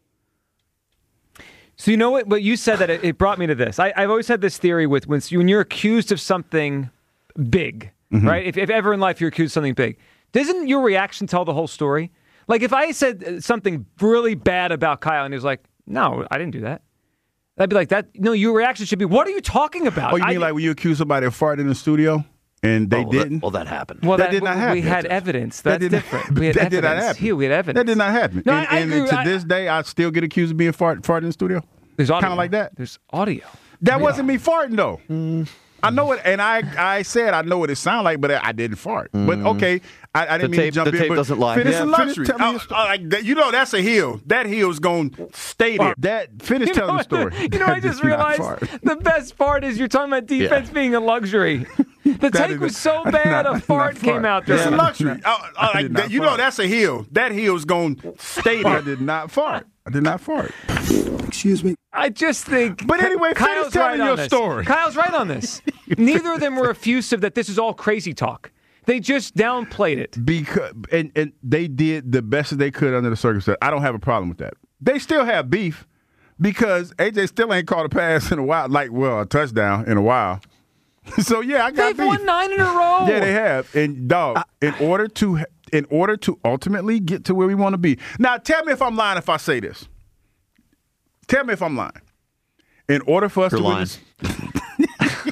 So you know what? But you said that it, it brought me to this. I, I've always had this theory with when, when you're accused of something big, mm-hmm. right? If, if ever in life you're accused of something big, doesn't your reaction tell the whole story? Like if I said something really bad about Kyle and he was like, "No, I didn't do that," I'd be like, "That no, your reaction should be, what are you talking about?" Oh, you mean I, like when you accuse somebody of farting in the studio and they oh, well, didn't? That, well, that happened. Well, that, that did not we, happen. We had evidence. That's that different. We had that evidence. did not happen. Here, we had evidence. That did not happen. No, and I, I and agree. to I, this day, I still get accused of being fart, farting in the studio. There's audio. Kind of like that. There's audio. That yeah. wasn't me farting, though. Mm. I know it, and I I said I know what it sounded like, but I didn't fart. Mm. But okay, I, I didn't the mean tape, to jump the in. tape but doesn't lie. Finish Yeah, the luxury. finish, Oh, oh, like that, you know, that's a hill. That hill's going to stay there. That finish You telling know, the story. You know, I just realized the best part is you're talking about defense yeah. being a luxury. The take was so bad, not, a fart came out there. It's a luxury. Oh, oh, like that, you know, that's a hill. That hill's going to stay there. I did not fart. I did not fart. Excuse me. I just think. But anyway, Kyle's finish telling right your this. story. Kyle's right on this. Neither of them were effusive that this is all crazy talk. They just downplayed it. Because and, and they did the best that they could under the circumstances. I don't have a problem with that. They still have beef because A J still ain't caught a pass in a while, like, well, a touchdown in a while. So, yeah, I got They've beef. won nine in a row. Yeah, they have. And, dog, in order to in order to ultimately get to where we want to be. Now, tell me if I'm lying if I say this. Tell me if I'm lying. In order for us You're to lying. win this,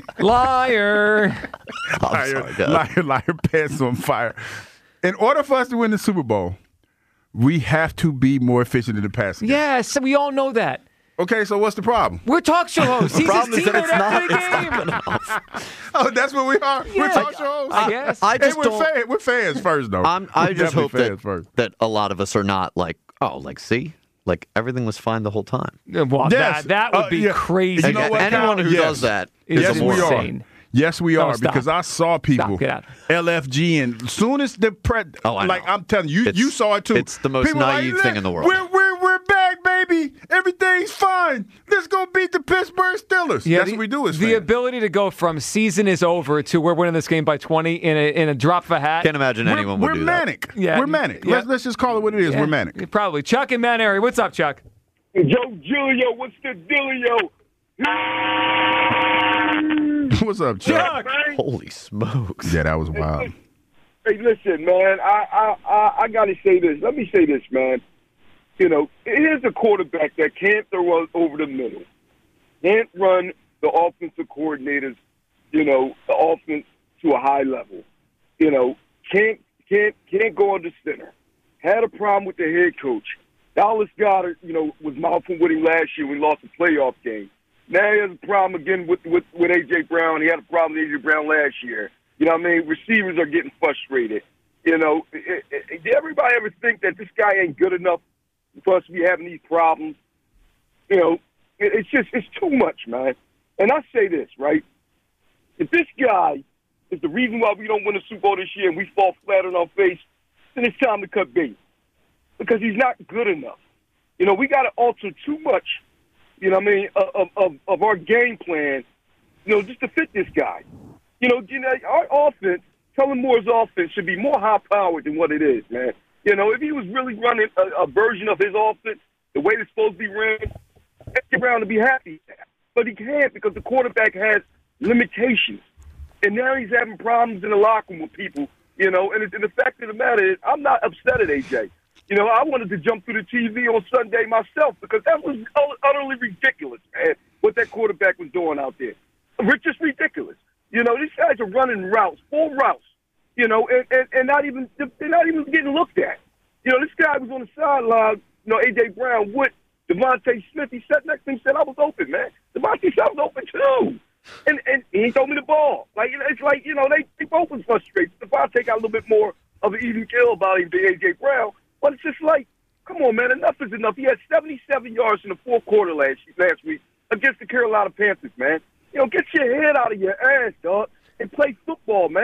Liar. I'm liar, sorry, God. liar, liar, pants on fire. In order for us to win the Super Bowl, we have to be more efficient in the passing game. Yes, we all know that. Okay, so what's the problem? We're talk show hosts. The He's problem his is that teammate it's not, after the it's game. not enough. Oh, that's what we are. Yeah, we're talk show hosts. I guess. I just hey, we're, don't. fan, we're fans first, though. I'm, I We're just hope definitely that, fans first. that a lot of us are not like, oh, like, see? Like, everything was fine the whole time. Well, Yes. that, that would Uh, be yeah. crazy. You know what, Anyone Kyle? who Yes. does that is Yes, a we moron. are. insane. Yes, we No, are, stop. because I saw people Stop, get out. L F G, and as soon as the pre, Oh, I like know. I'm telling you, It's- you saw it too. it's the most People are naive like, thing in the world. We're we're we're back, baby. Everything's fine. Let's go beat the Pittsburgh Steelers. Yeah, That's the, what we do as the fans. ability to go from season is over to we're winning this game by twenty in a in a drop of a hat. Can't imagine we're, anyone we're would do manic. Yeah, we're manic. yeah. Let's let's just call it what it is. Yeah, We're manic. Probably. Chuck and Mount Airy. What's up, Chuck? Joe Giglio, what's the dealio? What's up, Chuck? that. Holy smokes. Yeah, that was wild. Hey, listen, man. I, I, I, I got to say this. Let me say this, man. You know, here's a quarterback that can't throw over the middle, can't run the offensive coordinators, you know, the offense to a high level. You know, can't can't can't go under center. Had a problem with the head coach. Dallas Goedert, you know, was mouthful with him last year when he lost the playoff game. Now he has a problem again with with, with A J. Brown. He had a problem with A J. Brown last year. You know what I mean? Receivers are getting frustrated. You know, it, it, did everybody ever think that this guy ain't good enough for us to be having these problems? You know, it, it's just, it's too much, man. And I say this, right? If this guy is the reason why we don't win the Super Bowl this year and we fall flat on our face, then it's time to cut bait. Because he's not good enough. You know, we got to alter too much, you know what I mean, of, of, of our game plan, you know, just to fit this guy. You know, you know, our offense, Kellen Moore's offense should be more high-powered than what it is, man. You know, if he was really running a, a version of his offense the way it's supposed to be ran, A J. Brown to be happy. But he can't because the quarterback has limitations. And now he's having problems in the locker room with people, you know. And, it, and the fact of the matter is, I'm not upset at A J. You know, I wanted to jump through the T V on Sunday myself because that was utterly ridiculous, man, what that quarterback was doing out there. It's just ridiculous. You know, these guys are running routes, full routes, you know, and, and, and not even they're not even getting looked at. You know, this guy was on the sideline, you know, A J. Brown with Devontae Smith. He sat next to him and said, I was open, man. Devontae Smith was open, too. And and he threw me the ball. Like, it's like, you know, they, they both was frustrated. Devontae got a little bit more of an even kill about him than A J. Brown. But it's just like, come on, man, enough is enough. He had seventy-seven yards in the fourth quarter last last week against the Carolina Panthers, man. You know, get your head out of your ass, dog, and play football, man.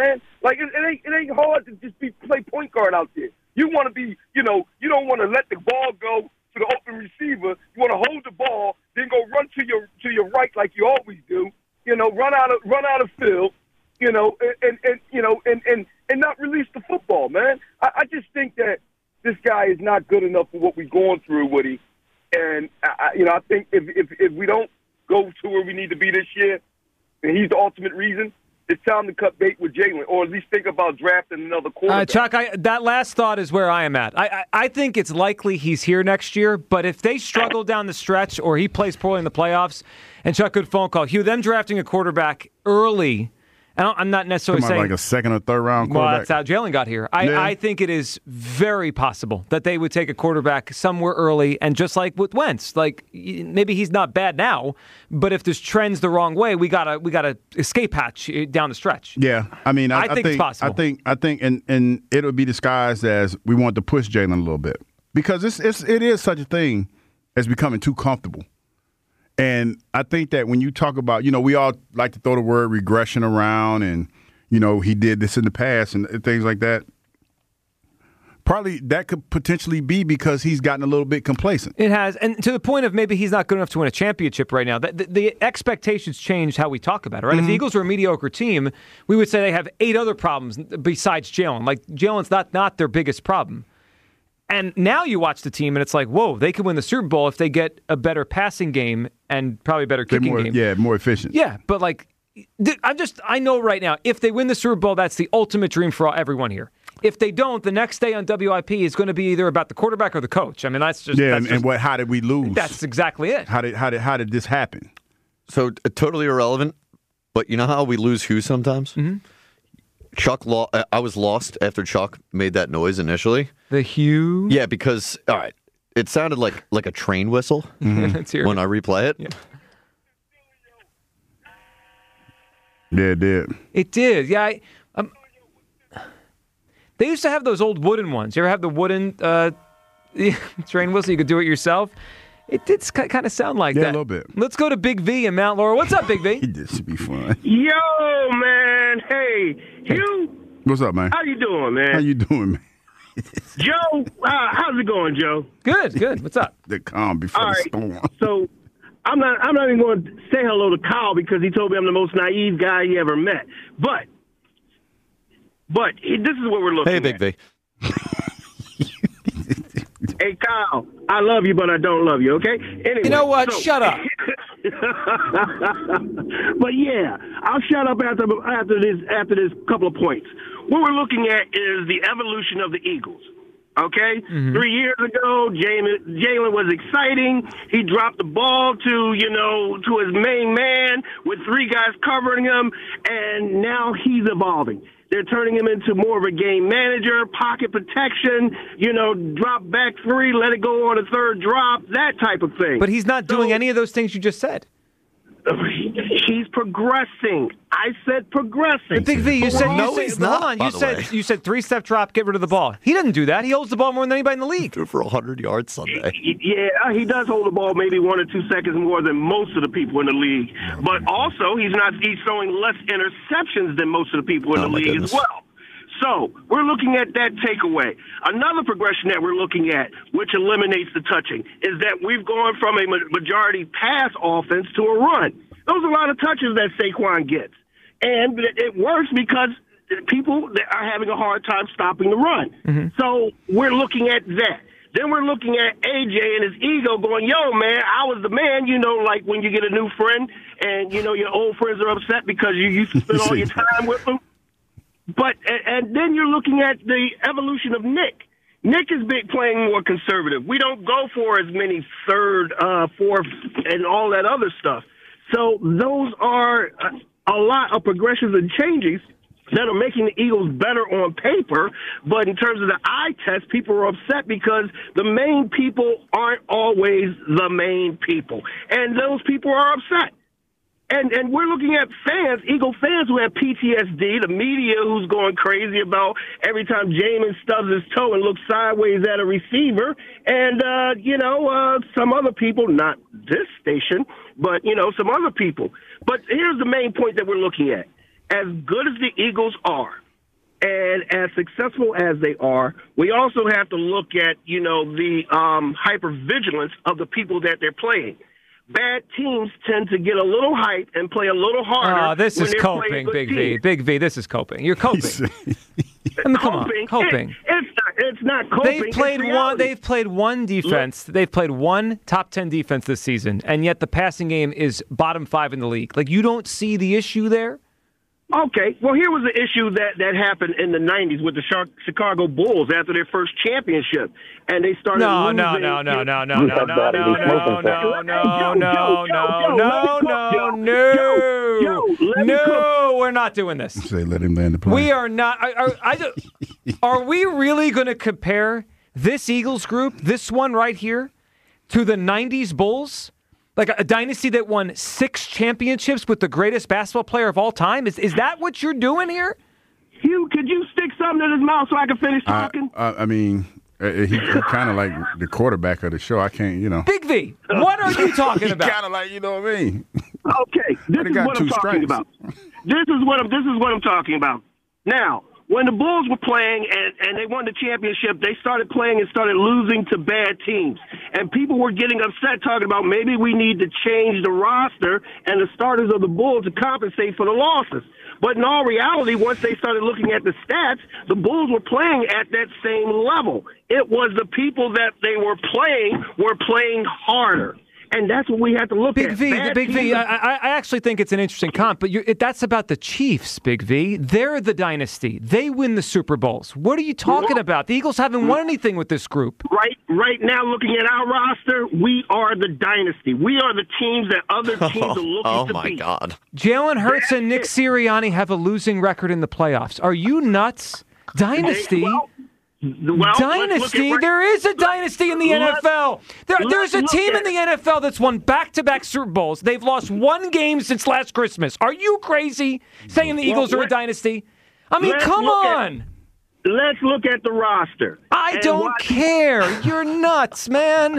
Like it, it ain't it ain't hard to just be play point guard out there. You want to be, you know, you don't want to let the ball go to the open receiver. You want to hold the ball, then go run to your to your right like you always do. You know, run out of run out of field. You know, and, and, and you know, and, and, and not release the football, man. I, I just think that this guy is not good enough for what we're going through, Woody. And I, you know, I think if, if if we don't go to where we need to be this year, and he's the ultimate reason, it's time to cut bait with Jalen, or at least think about drafting another quarterback. Uh, Chuck, I, that last thought is where I am at. I, I I think it's likely he's here next year, but if they struggle down the stretch or he plays poorly in the playoffs, and Chuck, good phone call, Hugh, them drafting a quarterback early. I don't, I'm not necessarily Come on, saying like a second or third round well, quarterback. that's how Jalen got here. I, Yeah. I think it is very possible that they would take a quarterback somewhere early, and just like with Wentz, like y- maybe he's not bad now, but if this trends the wrong way, we gotta we gotta escape hatch down the stretch. Yeah, I mean, I, I think it's possible. I think, I think, and and it'll be disguised as we want to push Jalen a little bit because it's it's it is such a thing as becoming too comfortable. And I think that when you talk about, you know, we all like to throw the word regression around, and you know, he did this in the past and things like that. Probably that could potentially be because he's gotten a little bit complacent. It has, and to the point of maybe he's not good enough to win a championship right now. The, the, the expectations changed how we talk about it, right? Mm-hmm. If the Eagles were a mediocre team, we would say they have eight other problems besides Jalen. Like, Jalen's not, not their biggest problem. And now you watch the team, and it's like, whoa, they could win the Super Bowl if they get a better passing game and probably a better They're kicking more, game. yeah, more efficient. Yeah, but like, th- I'm just, I know right now, if they win the Super Bowl, that's the ultimate dream for all, everyone here. If they don't, the next day on W I P is going to be either about the quarterback or the coach. I mean, that's just yeah. that's and, just, and what? How did we lose? That's exactly it. How did how did how did this happen? So uh, totally irrelevant, but you know how we lose Hugh sometimes? Mm-hmm. Chuck, lo- I was lost after Chuck made that noise initially. The Hugh? Yeah, because, all right, it sounded like like a train whistle Let's hear when it. I replay it. Yeah. Yeah, it did. It did. Yeah. I, um, they used to have those old wooden ones. You ever have the wooden uh, train whistle? You could do it yourself. It did kind of sound like Yeah, that. a little bit. Let's go to Big V in Mount Laurel. What's up, Big V? This should be fun. Yo, man. Hey, Hugh. What's up, man? How you doing, man? How you doing, man? Joe, uh, how's it going, Joe? Good, good. What's up? The calm before All the right. storm. So I'm not I'm not even going to say hello to Kyle because he told me I'm the most naive guy he ever met. But but this is what we're looking Hey, at. Big V. Hey, Kyle, I love you, but I don't love you, okay? Anyway, You know what? so- Shut up. But yeah, I'll shut up after after this after this couple of points. What we're looking at is the evolution of the Eagles. Okay, Mm-hmm. three years ago, Jalen Jalen was exciting. He dropped the ball to you know to his main man with three guys covering him, and now he's evolving. They're turning him into more of a game manager, pocket protection, you know, drop back three, let it go on a third drop, that type of thing. But he's not doing any of those things you just said. He's progressing. I said progressing. Big V, you said No, you said, he's hold not, on. by You the said way. you said three step drop, get rid of the ball. He doesn't do that. He holds the ball more than anybody in the league. Threw for one hundred yards Sunday. Yeah, he does hold the ball maybe one or two seconds more than most of the people in the league. But also, he's not he's throwing less interceptions than most of the people in Oh, the my league goodness. as well. So we're looking at that takeaway. Another progression that we're looking at, which eliminates the touching, is that we've gone from a ma- majority pass offense to a run. Those are a lot of touches that Saquon gets. And it it works because people are having a hard time stopping the run. Mm-hmm. So we're looking at that. Then we're looking at A J and his ego going, yo, man, I was the man, you know, like when you get a new friend and, you know, your old friends are upset because you used to spend all your time with them. But and, and then you're looking at the evolution of Nick. Nick is big playing more conservative. We don't go for as many third, uh, fourth, and all that other stuff. So those are a, a lot of progressions and changes that are making the Eagles better on paper. But in terms of the eye test, people are upset because the main people aren't always the main people. And those people are upset. And and we're looking at fans, Eagle fans who have P T S D, the media who's going crazy about every time Jamin stubs his toe and looks sideways at a receiver, and, uh, you know, uh, some other people, not this station, but, you know, some other people. But here's the main point that we're looking at. As good as the Eagles are, And as successful as they are, we also have to look at, you know, the um, hypervigilance of the people that they're playing. Bad teams tend to get a little hype and play a little harder. Oh, this when is they're coping, playing good Big V. teams. Big V, this is coping. You're coping. I mean, come on, Coping? coping. It, it's not. It's not coping. They've played it's one. reality. They've played one defense. They've played one top ten defense this season, and yet the passing game is bottom five in the league. Like, you don't see the issue there? Okay, well, here was the issue that, that happened in the nineties with the Char- Chicago Bulls after their first championship, and they started No, losing. no, no, no, no, no, no, no, no, no, no, no, no, no, no, no, no. We're not doing this. Say let him land the plane. We are not. Are, are, I don't- are we really going to compare this Eagles group, this one right here, to the nineties Bulls? Like a, a dynasty that won six championships with the greatest basketball player of all time? Is is that what you're doing here? Hugh, could you stick something in his mouth so I can finish talking? I, I, I mean, uh, he, he kind of like the quarterback of the show. I can't, you know. Big V, what are you talking about? Kind of like, you know what I mean? Okay, this They is got what two I'm talking strengths. about. This is what I'm. This is what I'm talking about. Now, when the Bulls were playing and, and they won the championship, they started playing and started losing to bad teams. And people were getting upset talking about maybe we need to change the roster and the starters of the Bulls to compensate for the losses. But in all reality, once they started looking at the stats, the Bulls were playing at that same level. It was the people that they were playing were playing harder. And that's what we have to look Big at. V, Bad Big V, teams- I, I I actually think it's an interesting comp, but you're, it, that's about the Chiefs, Big V. They're the dynasty. They win the Super Bowls. What are you talking about? The Eagles haven't won anything with this group. Right, right now, looking at our roster, we are the dynasty. We are the teams that other teams are looking Oh, to my beat. God. Jalen Hurts and Nick Sirianni have a losing record in the playoffs. Are you nuts? Dynasty? Well, well, let's look Dynasty? at right- There is a dynasty in the N F L. There, there's a let's team look in the N F L that's won back-to-back Super Bowls. They've lost one game since last Christmas. Are you crazy saying the Well, Eagles are a let- dynasty? I mean, let's come look at- on. Let's look at the roster. I And don't watch- care. You're nuts, man.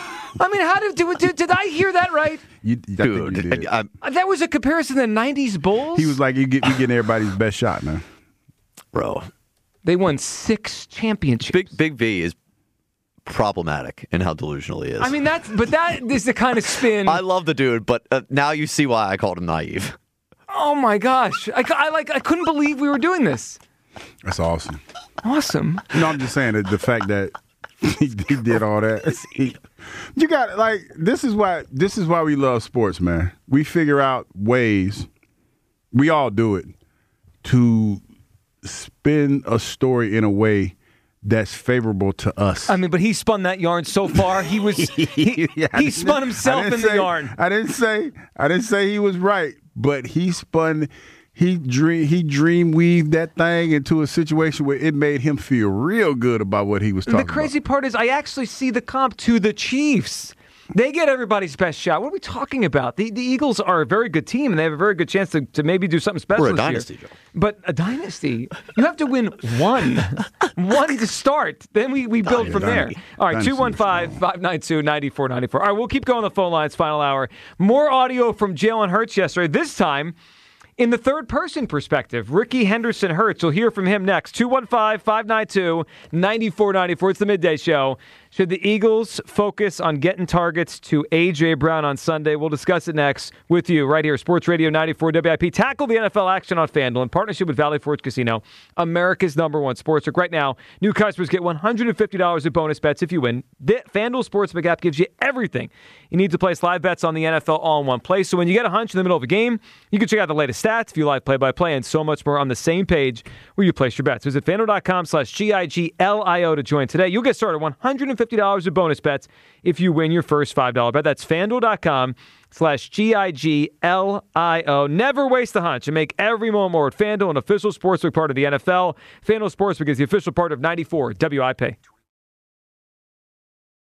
I mean, how did, did, did, did I hear that right? You, I think you did. I, That was a comparison to the nineties Bulls? He was like, you get, you getting everybody's best shot, man. bro, They won six championships. Big Big V is problematic in how delusional he is. I mean, that's, but that is the kind of spin. I love the dude, but uh, now you see why I called him naive. Oh my gosh. I, I like, I couldn't believe we were doing this. That's awesome. Awesome. No, I'm just saying that the fact that he, he did all that. He, you got like this is why this is why we love sports, man. We figure out ways. We all do it to spin a story in a way that's favorable to us. I mean, but he spun that yarn so far. He was he, Yeah, I he didn't- spun I himself didn't in say- the yarn. I didn't say I didn't say he was right, but he spun. He dream he dream weaved that thing into a situation where it made him feel real good about what he was And talking the crazy part is, I actually see the comp to the Chiefs. They get everybody's best shot. What are we talking about? The the Eagles are a very good team, and they have a very good chance to, to maybe do something special We're a this dynasty, year. Joe. But a dynasty, you have to win one. one to start. Then we, we build Yeah, from there. dynasty. All right, Dynasty two one five, five nine two, nine four nine four. All right, we'll keep going the phone lines, final hour. More audio from Jalen Hurts yesterday. This time, in the third-person perspective, Ricky Henderson Hurts. We'll hear from him next. two one five, five nine two, nine four nine four. It's the Midday Show. Should the Eagles focus on getting targets to A J. Brown on Sunday? We'll discuss it next with you right here. Sports Radio ninety-four W I P. Tackle the N F L action on FanDuel in partnership with Valley Forge Casino, America's number one sportsbook. Right now, new customers get one hundred fifty dollars in bonus bets if you win. The FanDuel Sportsbook app gives you everything you need to place live bets on the N F L all in one place. So when you get a hunch in the middle of a game, you can check out the latest stats, view live play-by-play, and so much more on the same page where you place your bets. Visit FanDuel.com slash G I G L I O to join today. You'll get started one hundred fifty dollars in bonus bets if you win your first five dollars bet. That's FanDuel.com slash G I G L I O. Never waste a hunch and make every moment more at FanDuel, an official sportsbook part of the N F L. FanDuel Sportsbook is the official part of ninety-four W I P.